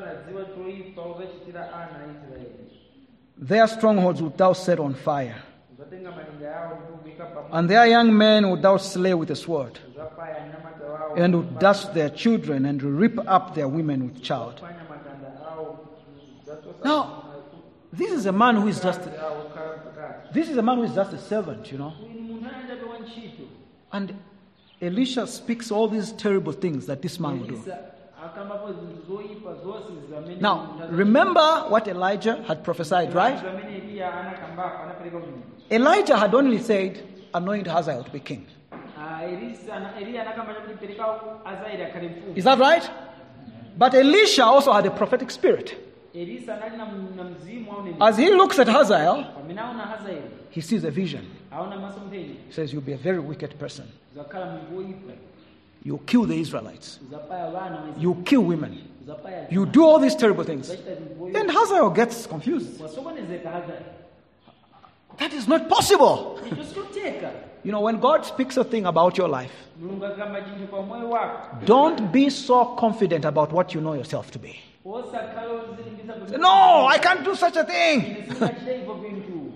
Their strongholds wilt thou set on fire, uzatenga malinga yao ndikuika pamoja And their young men would thou slay with a sword, uzapaya nyamata wao and would dash their children, and rip up their women with child. fanya matanda ao uzatosa Now, this is a man who is just ao kala pakati this is a man who is just a servant, you know. ni munhu anaenda kwa ntchito And Elisha speaks all these terrible things that this man will do. Elisa akambapo zinthu zoyipa zonse zamene Now, remember what Elijah had prophesied, right? zamene Eliya anakambako anapereka munhu Elijah had only said, anoint Hazael to be king. ah Elisa ana- Eliya anakamba kuti pereka Azaeli akhale mfumu Is that right? But Elisha also had a prophetic spirit. Elisa anali na na mzimu au nini As he looks at Hazael, pamene aona Hazaeli he sees a vision. aona masomphenya He says, you'll be a very wicked person. uzakhala munthu woyipa You'll kill the Israelites. uzapaya vana wezi You kill women. uzapaya You do all these terrible things. uzachita zinthu woyipa Then Hazael gets confused. wasokonezeka Hazaeli That is not possible. icho sikuteka You know, when God speaks a thing about your life, mulungu akamba chinthu pa moyo wako don't be so confident about what you know yourself to be. osakhala uzilimbisa kuti Say, no, I can't do such a thing. ine singachite ivo vinthu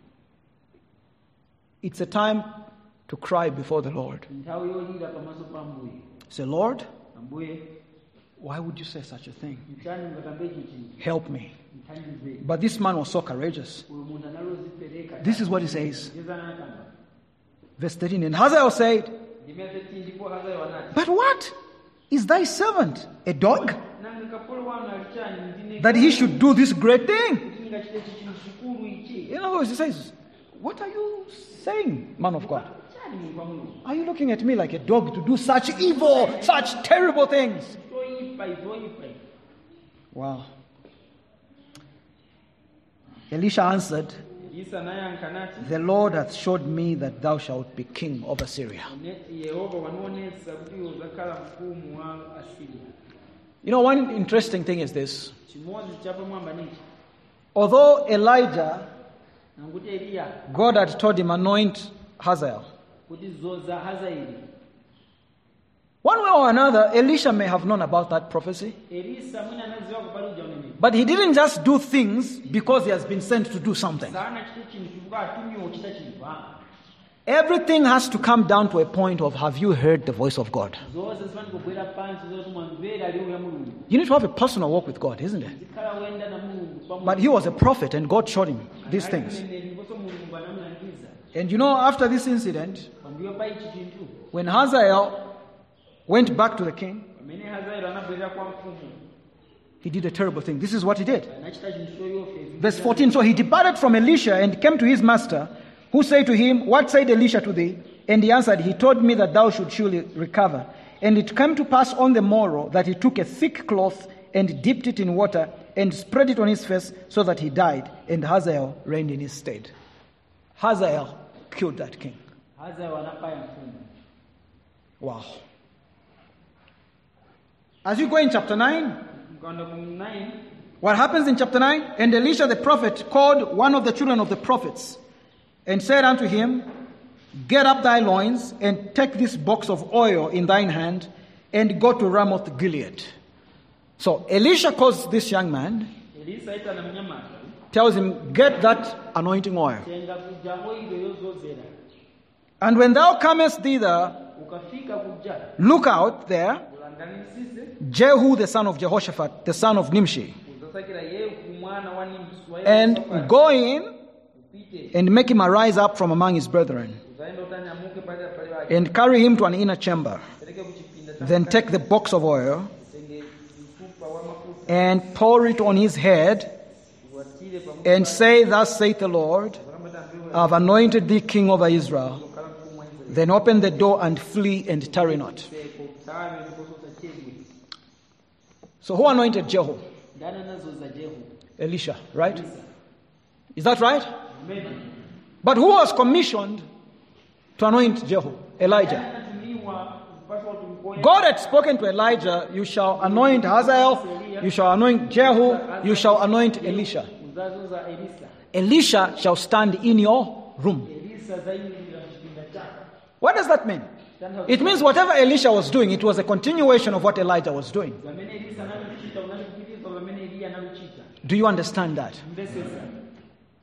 It's a time to cry before the Lord. nthawi yolira pamaso pa Ambuye Say, Lord, Ambuye why would you say such a thing? mchani ngakambe ichi chinthu Help me. mthandize But this man was so courageous. uyu munthu analozipereka This is what he says. ndiza anakamba Verse thirteen. And Hazael said, ndime thirteen ndipo Hazaeli wanati but what? Is thy servant a dog nanga kapolo wanu alichani ndine that he should do this great thing? kuti ngachite ichi chinthu chikulu ichi In other words, he says, what are you saying, man of God? chani mulungu wa mulungu Are you looking at me like a dog to do such evil, such terrible things? zoyipa izoyipa Wow. Elisha answered, Elisa naye ankanati the Lord hath showed me that thou shalt be king over Syria. ne- Yehova wanionesa kuti iwe uzakhala mfumu wa Asiriya You know, one interesting thing is this. chimodzi chapamwamba nichi Although Elijah, nanguti Eliya God had told him, anoint Hazael. kuti zoza Hazaeli One way or another, Elisha may have known about that prophecy. Elisa mwina anaziwa kupali uja unene But he didn't just do things because he has been sent to do something. sana chite chinthu chikuka atumiwa uchita chinthu ah Everything has to come down to a point of, have you heard the voice of God? zonse zifani kubwera pansi zoti mwamvera liwu ya mulungu You need to have a personal walk with God, isn't it? zikhala wenda na mulungu pamwe But he was a prophet and God showed him these things. ndiponso mulungu anamulangiza And you know, after this incident, pambuyo pa ichi chinthu when Hazael went back to the king, pamene Hazaeli anabwerera kwa mfumu he did a terrible thing. This is what he did. anachita chinthu choyofe Verse fourteen. So he departed from Elisha and came to his master, who said to him, what said Elisha to thee? And he answered, he told me that thou should surely recover. And it came to pass on the morrow that he took a thick cloth and dipped it in water and spread it on his face so that he died. And Hazael reigned in his stead. Hazael killed that king. Hazaeli anapaya mfumu Wow. As you go in chapter nine, mkaenda ku nine what happens in chapter nine? And Elisha the prophet called one of the children of the prophets and said unto him, get up thy loins and take this box of oil in thine hand and go to Ramoth Gilead. So Elisha calls this young man, Elisa ita na mnyamata tells him, get that anointing oil. tenga kuja oilo yozozera And when thou comest thither, ukafika kuja look out there, ulanganisise Jehu the son of Jehoshaphat, the son of Nimshi, uzasakira Yehu mwana wa Nimshi and go in upite and make him arise up from among his brethren, uzaenda utanyamuke pale pale wake and carry him to an inner chamber. peleke kuchipinda cha Then take the box of oil tenge mfupa wa mafuta and pour it on his head, uwatile pamoja and say, thus saith the Lord, I have anointed thee king over Israel. kala mfumu wa Israeli Then open the door and flee and tarry not. seko tawe ndiposo tachezwe So who anointed Jehu? ndana nazo za Jehu Elisha, right? Is that right? amen But who was commissioned to anoint Jehu? Elijah. anatumiwa mpaswa tumkoe God had spoken to Elijah, you shall anoint Hazael, you shall anoint Jehu, you shall anoint Elisha. uzazo za Elisa Elisha shall stand in your room. Elisa zaidi ya kipinda chako What does that mean? It means whatever Elisha was doing, it was a continuation of what Elijah was doing. zamene Elisa analochita unalipitizwa zamene Eliya analochita Do you understand that? mbesesa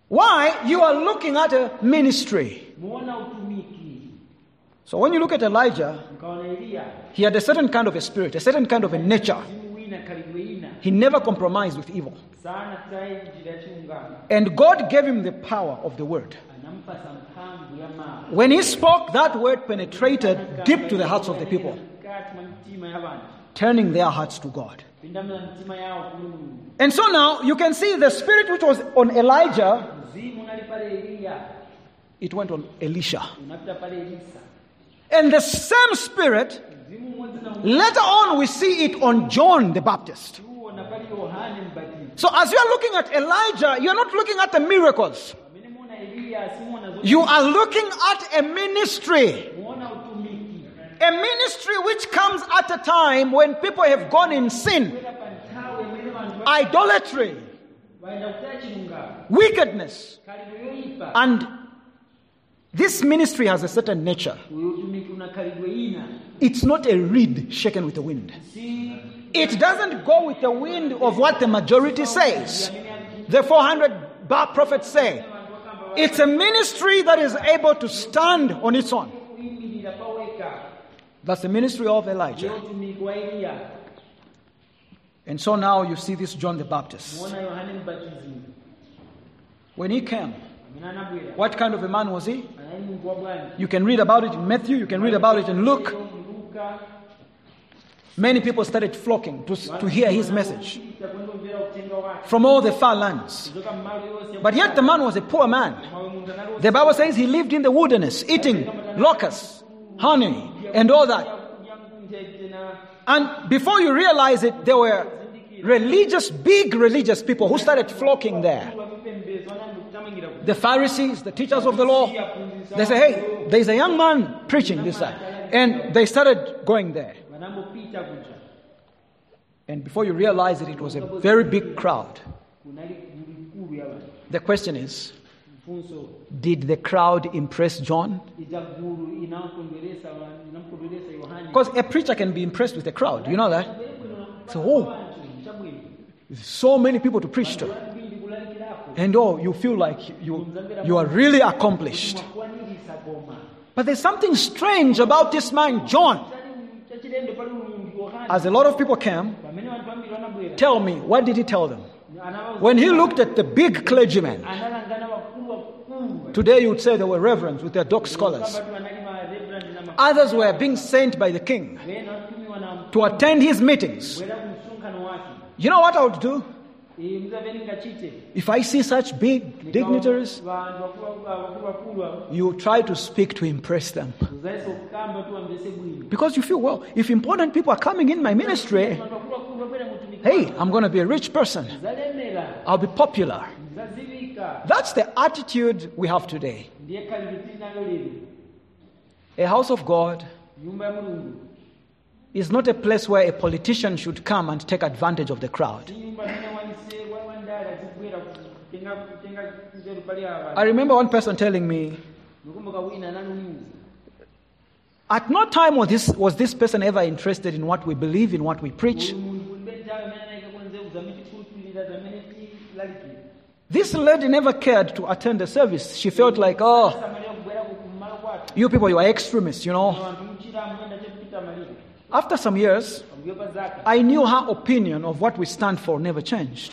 Why? You are looking at a ministry. muona utumiki. So when you look at Elijah, Mkaona Elia, he had a certain kind of a spirit, a certain kind of a nature. mzimu wina karibu ina. He never compromised with evil. Sana tai jira chungama. And God gave him the power of the word. Anampa sampambu ya maa. When he spoke, that word penetrated deep to the hearts of the people, Kati mtima ya bantu. turning their hearts to God. Pindamla mtima yao kulungu. And so now you can see the spirit which was on Elijah, Mzimu unalipale Elia. it went on Elisha. Unapita pale Elisa. And the same spirit, Mzimu mmoja na later on we see it on John the Baptist. huo na pale Yohane Mbatizaji. So as you are looking at Elijah, you are not looking at the miracles. Mimi muona Elia, simuona zote. You are looking at a ministry. Muona utumiki. A ministry which comes at a time when people have gone in sin, Kwenda pantawe mwele bantu. idolatry, Waenda kutachi nunga. wickedness. Karibu yoipa. And this ministry has a certain nature. Utumiki una karibu ina. It's not a reed shaken with the wind. Si It doesn't go with the wind of what the majority says. The four hundred Baal prophets say. It's a ministry that is able to stand on its own. kuimirira paweka. That's the ministry of Elijah. Utumiki wa Elia. And so now you see this John the Baptist. Muona Yohane Mbatizaji. When he came, Aminana bwera. what kind of a man was he? Anayi Mungu wa Bwana. You can read about it in Matthew, you can read about it in Luke. Luka. Many people started flocking to, to hear his message Kwenda umvera kutenga wake. from all the far lands. Kutoka mmalo yose. But yet the man was a poor man. Mawe mungu analo. The Bible says he lived in the wilderness, eating locusts, honey, and all that. And before you realize it, there were religious, big religious people who started flocking there. The Pharisees, the teachers of the law, they say, hey, there's a young man preaching this side. And they started going there. And before you realize it, it was a very big crowd. The question is, did the crowd impress John? Because a preacher can be impressed with the crowd. You know that? So, oh, so many people to preach to. And oh, you feel like you, you are really accomplished. But there's something strange about this man, John. As a lot of people came, tell me, what did he tell them? When he looked at the big clergymen, today you would say they were reverends with their doc scholars. Others were being sent by the king to attend his meetings. You know what I would do? If I see such big dignitaries, you try to speak to impress them. Because you feel, well, if important people are coming in my ministry, hey, I'm going to be a rich person. I'll be popular. That's the attitude we have today. A house of God is not a place where a politician should come and take advantage of the crowd. I remember one person telling me, at no time was this, was this person ever interested in what we believe, in what we preach. This lady never cared to attend the service. She felt like, oh, you people, you are extremists, you know. After some years, I knew her opinion of what we stand for never changed.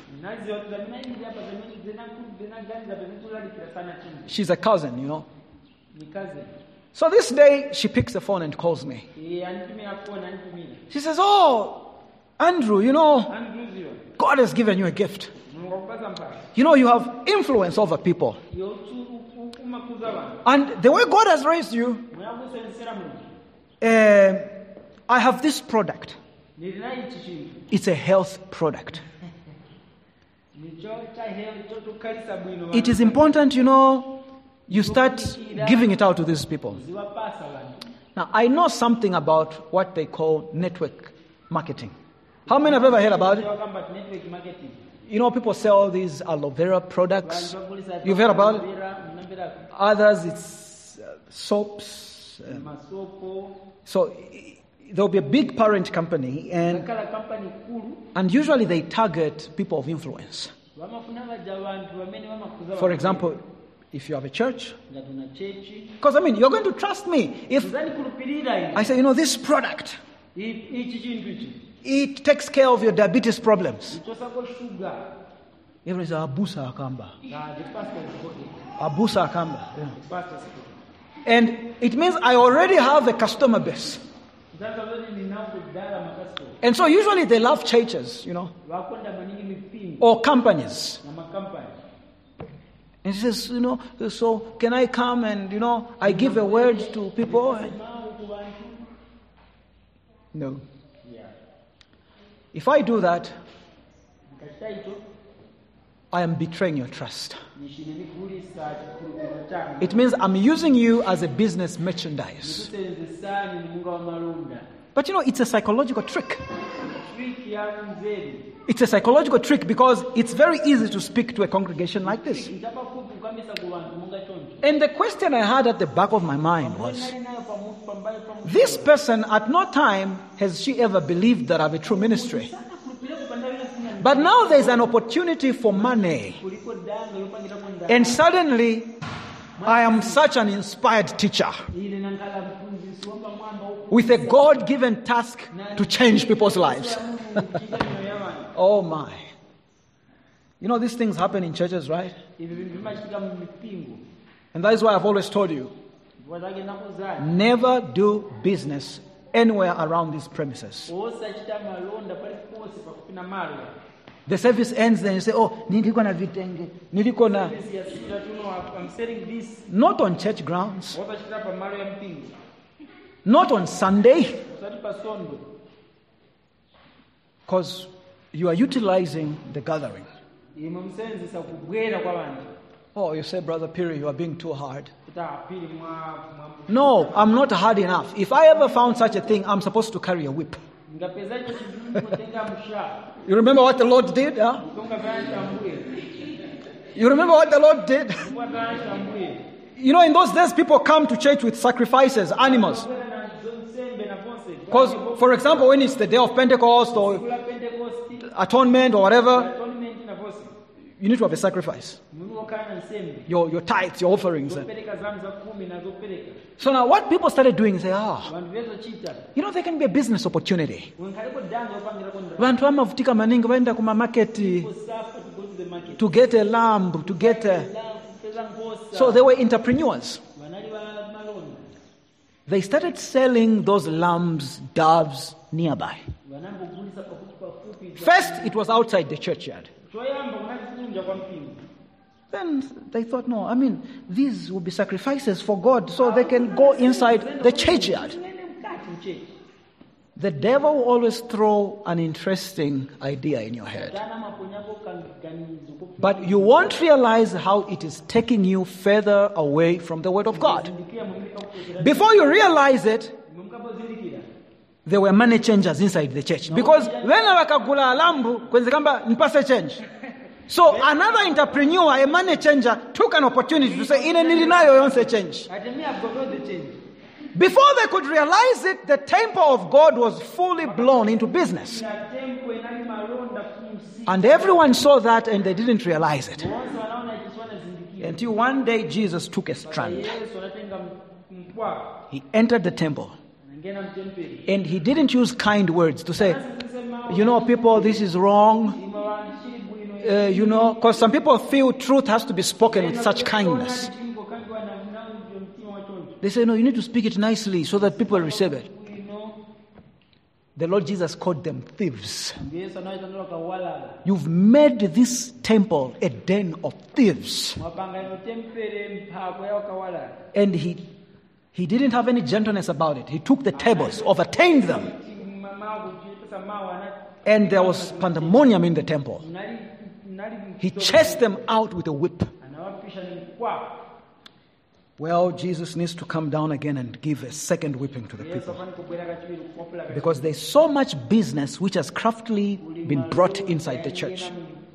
She's a cousin, you know. So this day, she picks the phone and calls me. She says, oh, Andrew, you know, God has given you a gift. You know, you have influence over people. And the way God has raised you, uh, I have this product. It's a health product. It is important, you know, you start giving it out to these people. Now, I know something about what they call network marketing. How many have ever heard about it? You know, people sell these aloe vera products. You've heard about it? Others, it's uh, soaps. Uh, so there'll be a big parent company, and, and usually they target people of influence. vamafuna vaja vantu vamene vamakuza For example, if you have a church, ngati una chechi because I mean, you're going to trust me if uzandikhulupirira ine I say, you know, this product, I- ichi chinthu ichi it takes care of your diabetes problems. ichosako shuga Everyone says, abusa akamba. ngati pastor zikoke Abusa akamba. Yeah. pastor zikoke And it means I already have a customer base. zaka zoti ndinawo kudala makasito And so usually they love churches, you know, vakonda maningi mipingo or companies. na makampani And he says, you know, so can I come and, you know, I give a word to people? mawu ku vantu No. yeah If I do that, ndikachita icho I am betraying your trust. nishine ndigulisa chikhulupiriro changa It means I'm using you as a business merchandise. ndikusenzesani ni munga wa malonda But you know, it's a psychological trick. trick ya mzeri It's a psychological trick because it's very easy to speak to a congregation like this. nchapafupi kukamisa ku vantu munga choncho And the question I had at the back of my mind was, nali nayo pamutu pambayo pamutu this person at no time has she ever believed that I have a true ministry. sanakhulupirira kupandalira sina But now there's an opportunity for money. kuliko danga yopangira kwenda And suddenly, I am such an inspired teacher ile nankala mphunzisi wamba mwamba uku with a God-given task to change people's lives. kuchita mioyo ya vantu Oh my. You know, these things happen in churches, right? ivi vintu vimachitika mu mipingo And that is why I've always told you, mvua zake nakuzani never do business anywhere around these premises. osachita malonda paliponse pakupina malo The service ends, then you say, oh, niliko na vitenge, niliko na... Service ya sita tuno I'm selling this Not on church grounds, wapachita pa malo ya mpingo not on Sunday, usati pa sondo because you are utilizing the gathering. imwe msenzisa kubwera kwa vantu Oh, you say, Brother Piri, you are being too hard. kuti apiri mwa mwa No, I'm not hard enough. If I ever found such a thing, I'm supposed to carry a whip. ngapeza icho chinthu kutenga msha You remember what the Lord did? Huh? ukonga vyancha mbuye You remember what the Lord did? kwa vyancha mbuye You know, in those days, people come to church with sacrifices, animals. kwenda na zonsembe na vonse Because, for example, when it's the day of Pentecost or kula pentecost atonement or whatever, atonement na vonse you need to have a sacrifice. munhu wakhala na nsembe Your, your tithes, your offerings. zopereka zamu za kumi na zopereka So now what people started doing is say, ah, vantu vezochita you know, there can be a business opportunity. unkhalipo danga yopangira konda Vantu vamavutika maningi vaenda kumamaketi suffer to go to the market to get a lamb, to get a... la kupeza ngosa So they were entrepreneurs. vanali va malonda They started selling those lambs, doves nearby. vanambogulisa pafupi pafupi First, it was outside the churchyard. choyamba kunali kunja kwa mpingo Then they thought, no, I mean, these will be sacrifices for God so they can go inside the churchyard. Tuende mkati mchechi The devil will always throw an interesting idea in your head. dana maponyako kaganizo But you won't realize how it is taking you further away from the Word of God. ndikia mumika kukozera Before you realize it, mumkapozindikira there were money changers inside the church. Because when wakagula alambu, kwenze kamba nipase change. So another entrepreneur, a money changer, took an opportunity to say, ine nilinayo yonse change. ati me I've got all the change Before they could realize it, the temple of God was fully blown into business. na tempo inali malonda kumsi And everyone saw that and they didn't realize it. wonse wanaona chiswana zindikira Until one day Jesus took a strand. yesu anatenga mkwa He entered the temple ngena mtempeli and he didn't use kind words to say, you know, people, this is wrong. imawandishiri bwino Uh, you know, because some people feel truth has to be spoken with such kindness. They say, no, you need to speak it nicely so that people receive it. The Lord Jesus called them thieves. You've made this temple a den of thieves. And he, he didn't have any gentleness about it. He took the tables, overturned them. And there was pandemonium in the temple. He chased them out with a whip. Well, Jesus needs to come down again and give a second whipping to the people. Because there's so much business which has craftily been brought inside the church.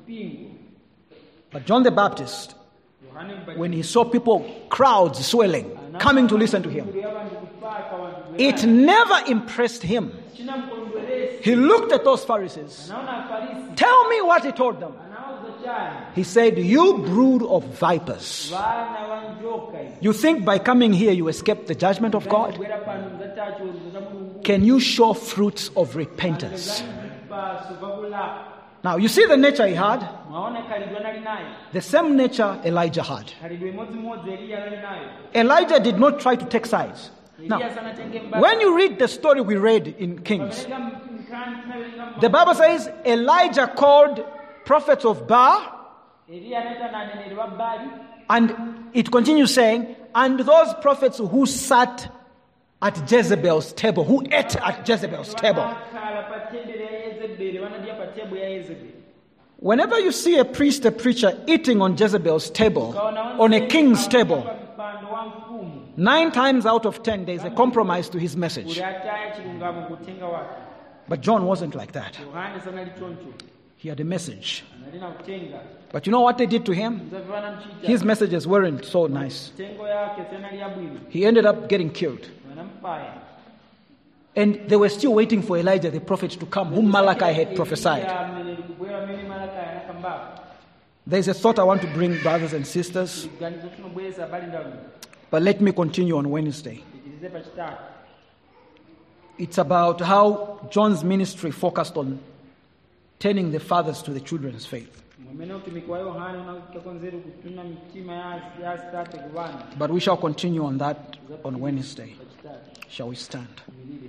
But John the Baptist, when he saw people, crowds swelling, coming to listen to him, it never impressed him. He looked at those Pharisees. Tell me what he told them. He said, "You brood of vipers. vana va njoka ino. You think by coming here you escape the judgment of God? Bwera pano muzatacha chiweruzo cha Mulungu. Can you show fruits of repentance?" Zvipaso vakulapa. Now, you see the nature he had? Mwaona khalidwe anali nayo. The same nature Elijah had. Khalidwe imodzimodzi Eliya anali nayo. Elijah did not try to take sides. Now, Eliya sanatenge mbali. when you read the story we read in Kings, Pamawerenga mkhani, pamawerenga the Bible says Elijah called prophets of Baal, Eliya anaita na aneneri wa Baali. and it continues saying, and those prophets who sat at Jezebel's table, who ate at Jezebel's table. Vanakhala pa tendere ya Yezebeli, vanadya pa table ya Yezebeli. Whenever you see a priest, a preacher eating on Jezebel's table, on a king's table, Mpando wa mfumu, nine times out of ten, there is a compromise to his message. uli ataya chilungamo kutenga wake. But John wasn't like that. Yohane sanali choncho, He had a message. analina kutenga. But you know what they did to him? Mzavana mchita. His messages weren't so nice. Tengo yake sanali yabwino. He ended up getting killed. Wanampaya. And they were still waiting for Elijah, the prophet, to come, whom Malachi had prophesied. Eliya mneneri kubwera mmene Malakai anakambako. There's a thought I want to bring, brothers and sisters, Chiganizo chinobweresa abali ndaluno. but let me continue on Wednesday. Ichilize pachitatu. It's about how John's ministry focused on turning the fathers to the children's faith. Mwamene utumiki wa Yohane unakonzera kutuna mitima ya ya state kubana. But we shall continue on that on Wednesday. Pachitatu. Shall we stand? Milile.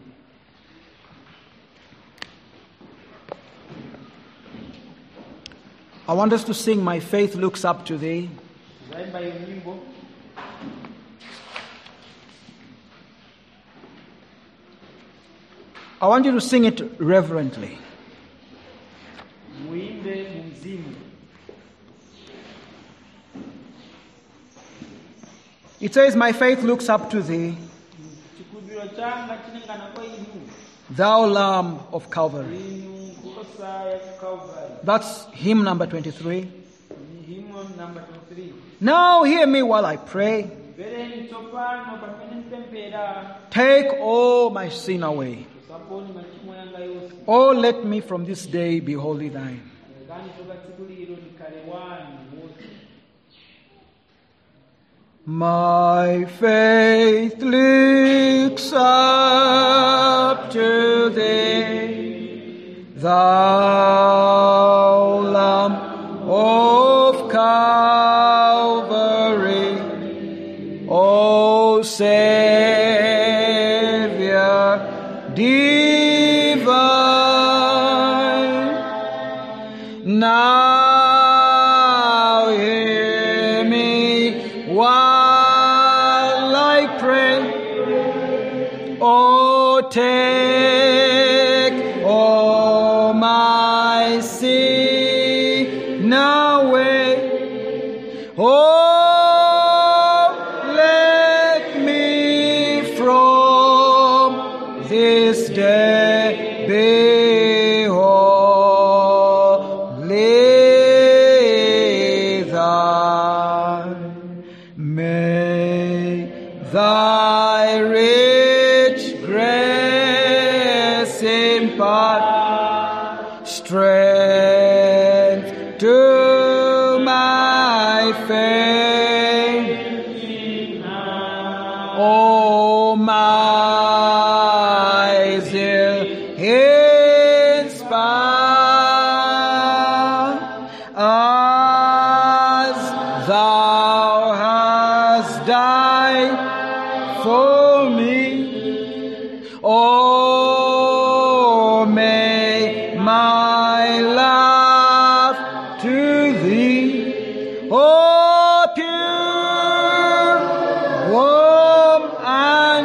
I want us to sing "My Faith Looks Up to Thee." Zaimba hiyo nyimbo. I want you to sing it reverently. Muimbe mumzimu. It says, "My faith looks up to Thee, Chikubiro changa chinengana kwa inu. Thou Lamb of Calvary." Inu kukosa ya Calvary. That's hymn number twenty-three. Hymn number twenty-three. Now hear me while I pray. Vereni tsopano pamene mpempera. Take all my sin away. Usaponi machimo yanga yose. Oh, let me from this day be wholly Thine. Ngani toka tsiku lilo nikale wanu wote. My faith looks up to Thee, Thou Lamb of Calvary, O Savior divine. Now hear me while I pray. Oh, take all my sin away. Oh, let me from this day be wholly Thine. May Thy rich grace impart strength to my faith. Oh, my zeal inspire as Thou hast died for me. Oh, may my love to Thee, oh, pure, warm, and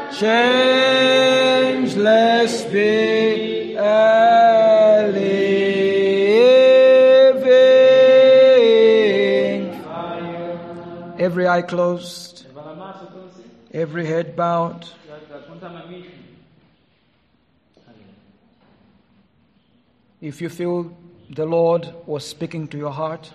changeless be a living fire. Every eye closed, Valamaso tonse. every head bowed. Yakunta mamishu. If you feel the Lord was speaking to your heart,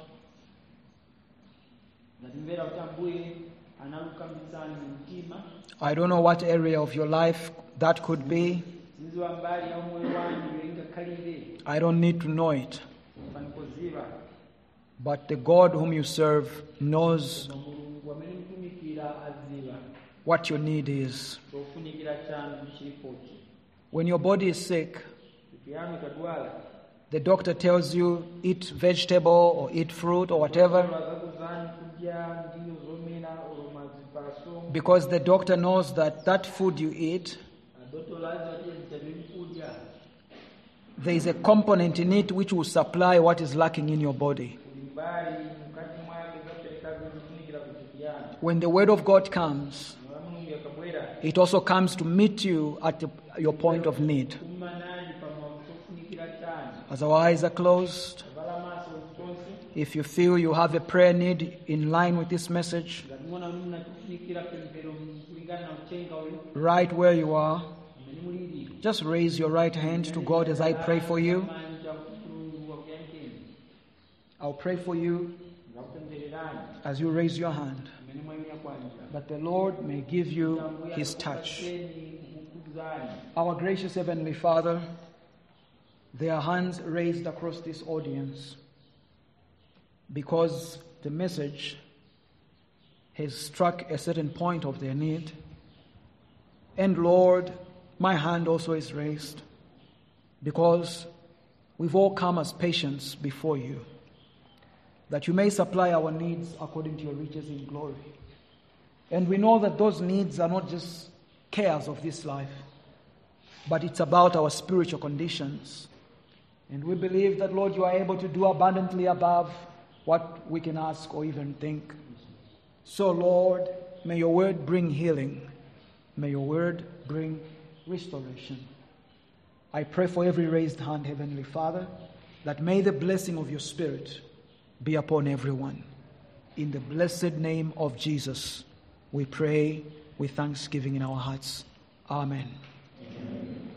Ngatimvera kuti Ambuye analukambitsani mumtima. I don't know what area of your life that could be. Ziziwa mbali ya umoyo wanu ingakhalire. I don't need to know it. Panikoziva. But the God whom you serve knows koma mulungu amene mutumikira aziva what your need is. chofunikira chanu chilipochi. When your body is sick, Thupi yanu ikadwala, the doctor tells you eat vegetable or eat fruit or whatever, akakuzani kudya ndiyo zomera olo mazipaso, because the doctor knows that that food you eat, adotolazi ati zitabe mkudya there is a component in it which will supply what is lacking in your body. kulimbali mkati mwake zapereka zofunikira kuthupi yanu. When the word of God comes, Mwana mulungu yakabwera it also comes to meet you at the, your point of need. kumanani pamwa chofunikira chanu. As our eyes are closed, Vala maso tonse if you feel you have a prayer need in line with this message, ngatimona muna chofunikira pemphero kulingana na uthenga uyu right where you are, amene mulili. just raise your right hand to God as I pray for you. Manja mulungu wakuyandikeni. I'll pray for you Ngakupemphererani as you raise your hand, amene mwayimira kwanja. that the Lord may give you His touch. Our gracious Heavenly Father, there are hands raised across this audience because the message has struck a certain point of their need. And Lord, my hand also is raised because we've all come as patients before you, that you may supply our needs according to your riches in glory. And we know that those needs are not just cares of this life, but it's about our spiritual conditions. And we believe that, Lord, you are able to do abundantly above what we can ask or even think. So, Lord, may your word bring healing. May your word bring restoration. I pray for every raised hand, Heavenly Father, that may the blessing of your Spirit be upon everyone. In the blessed name of Jesus, we pray with thanksgiving in our hearts. Amen. Amen.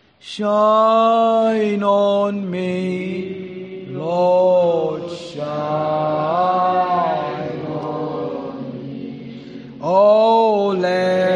Shine on me, Lord, shine on me. Oh, let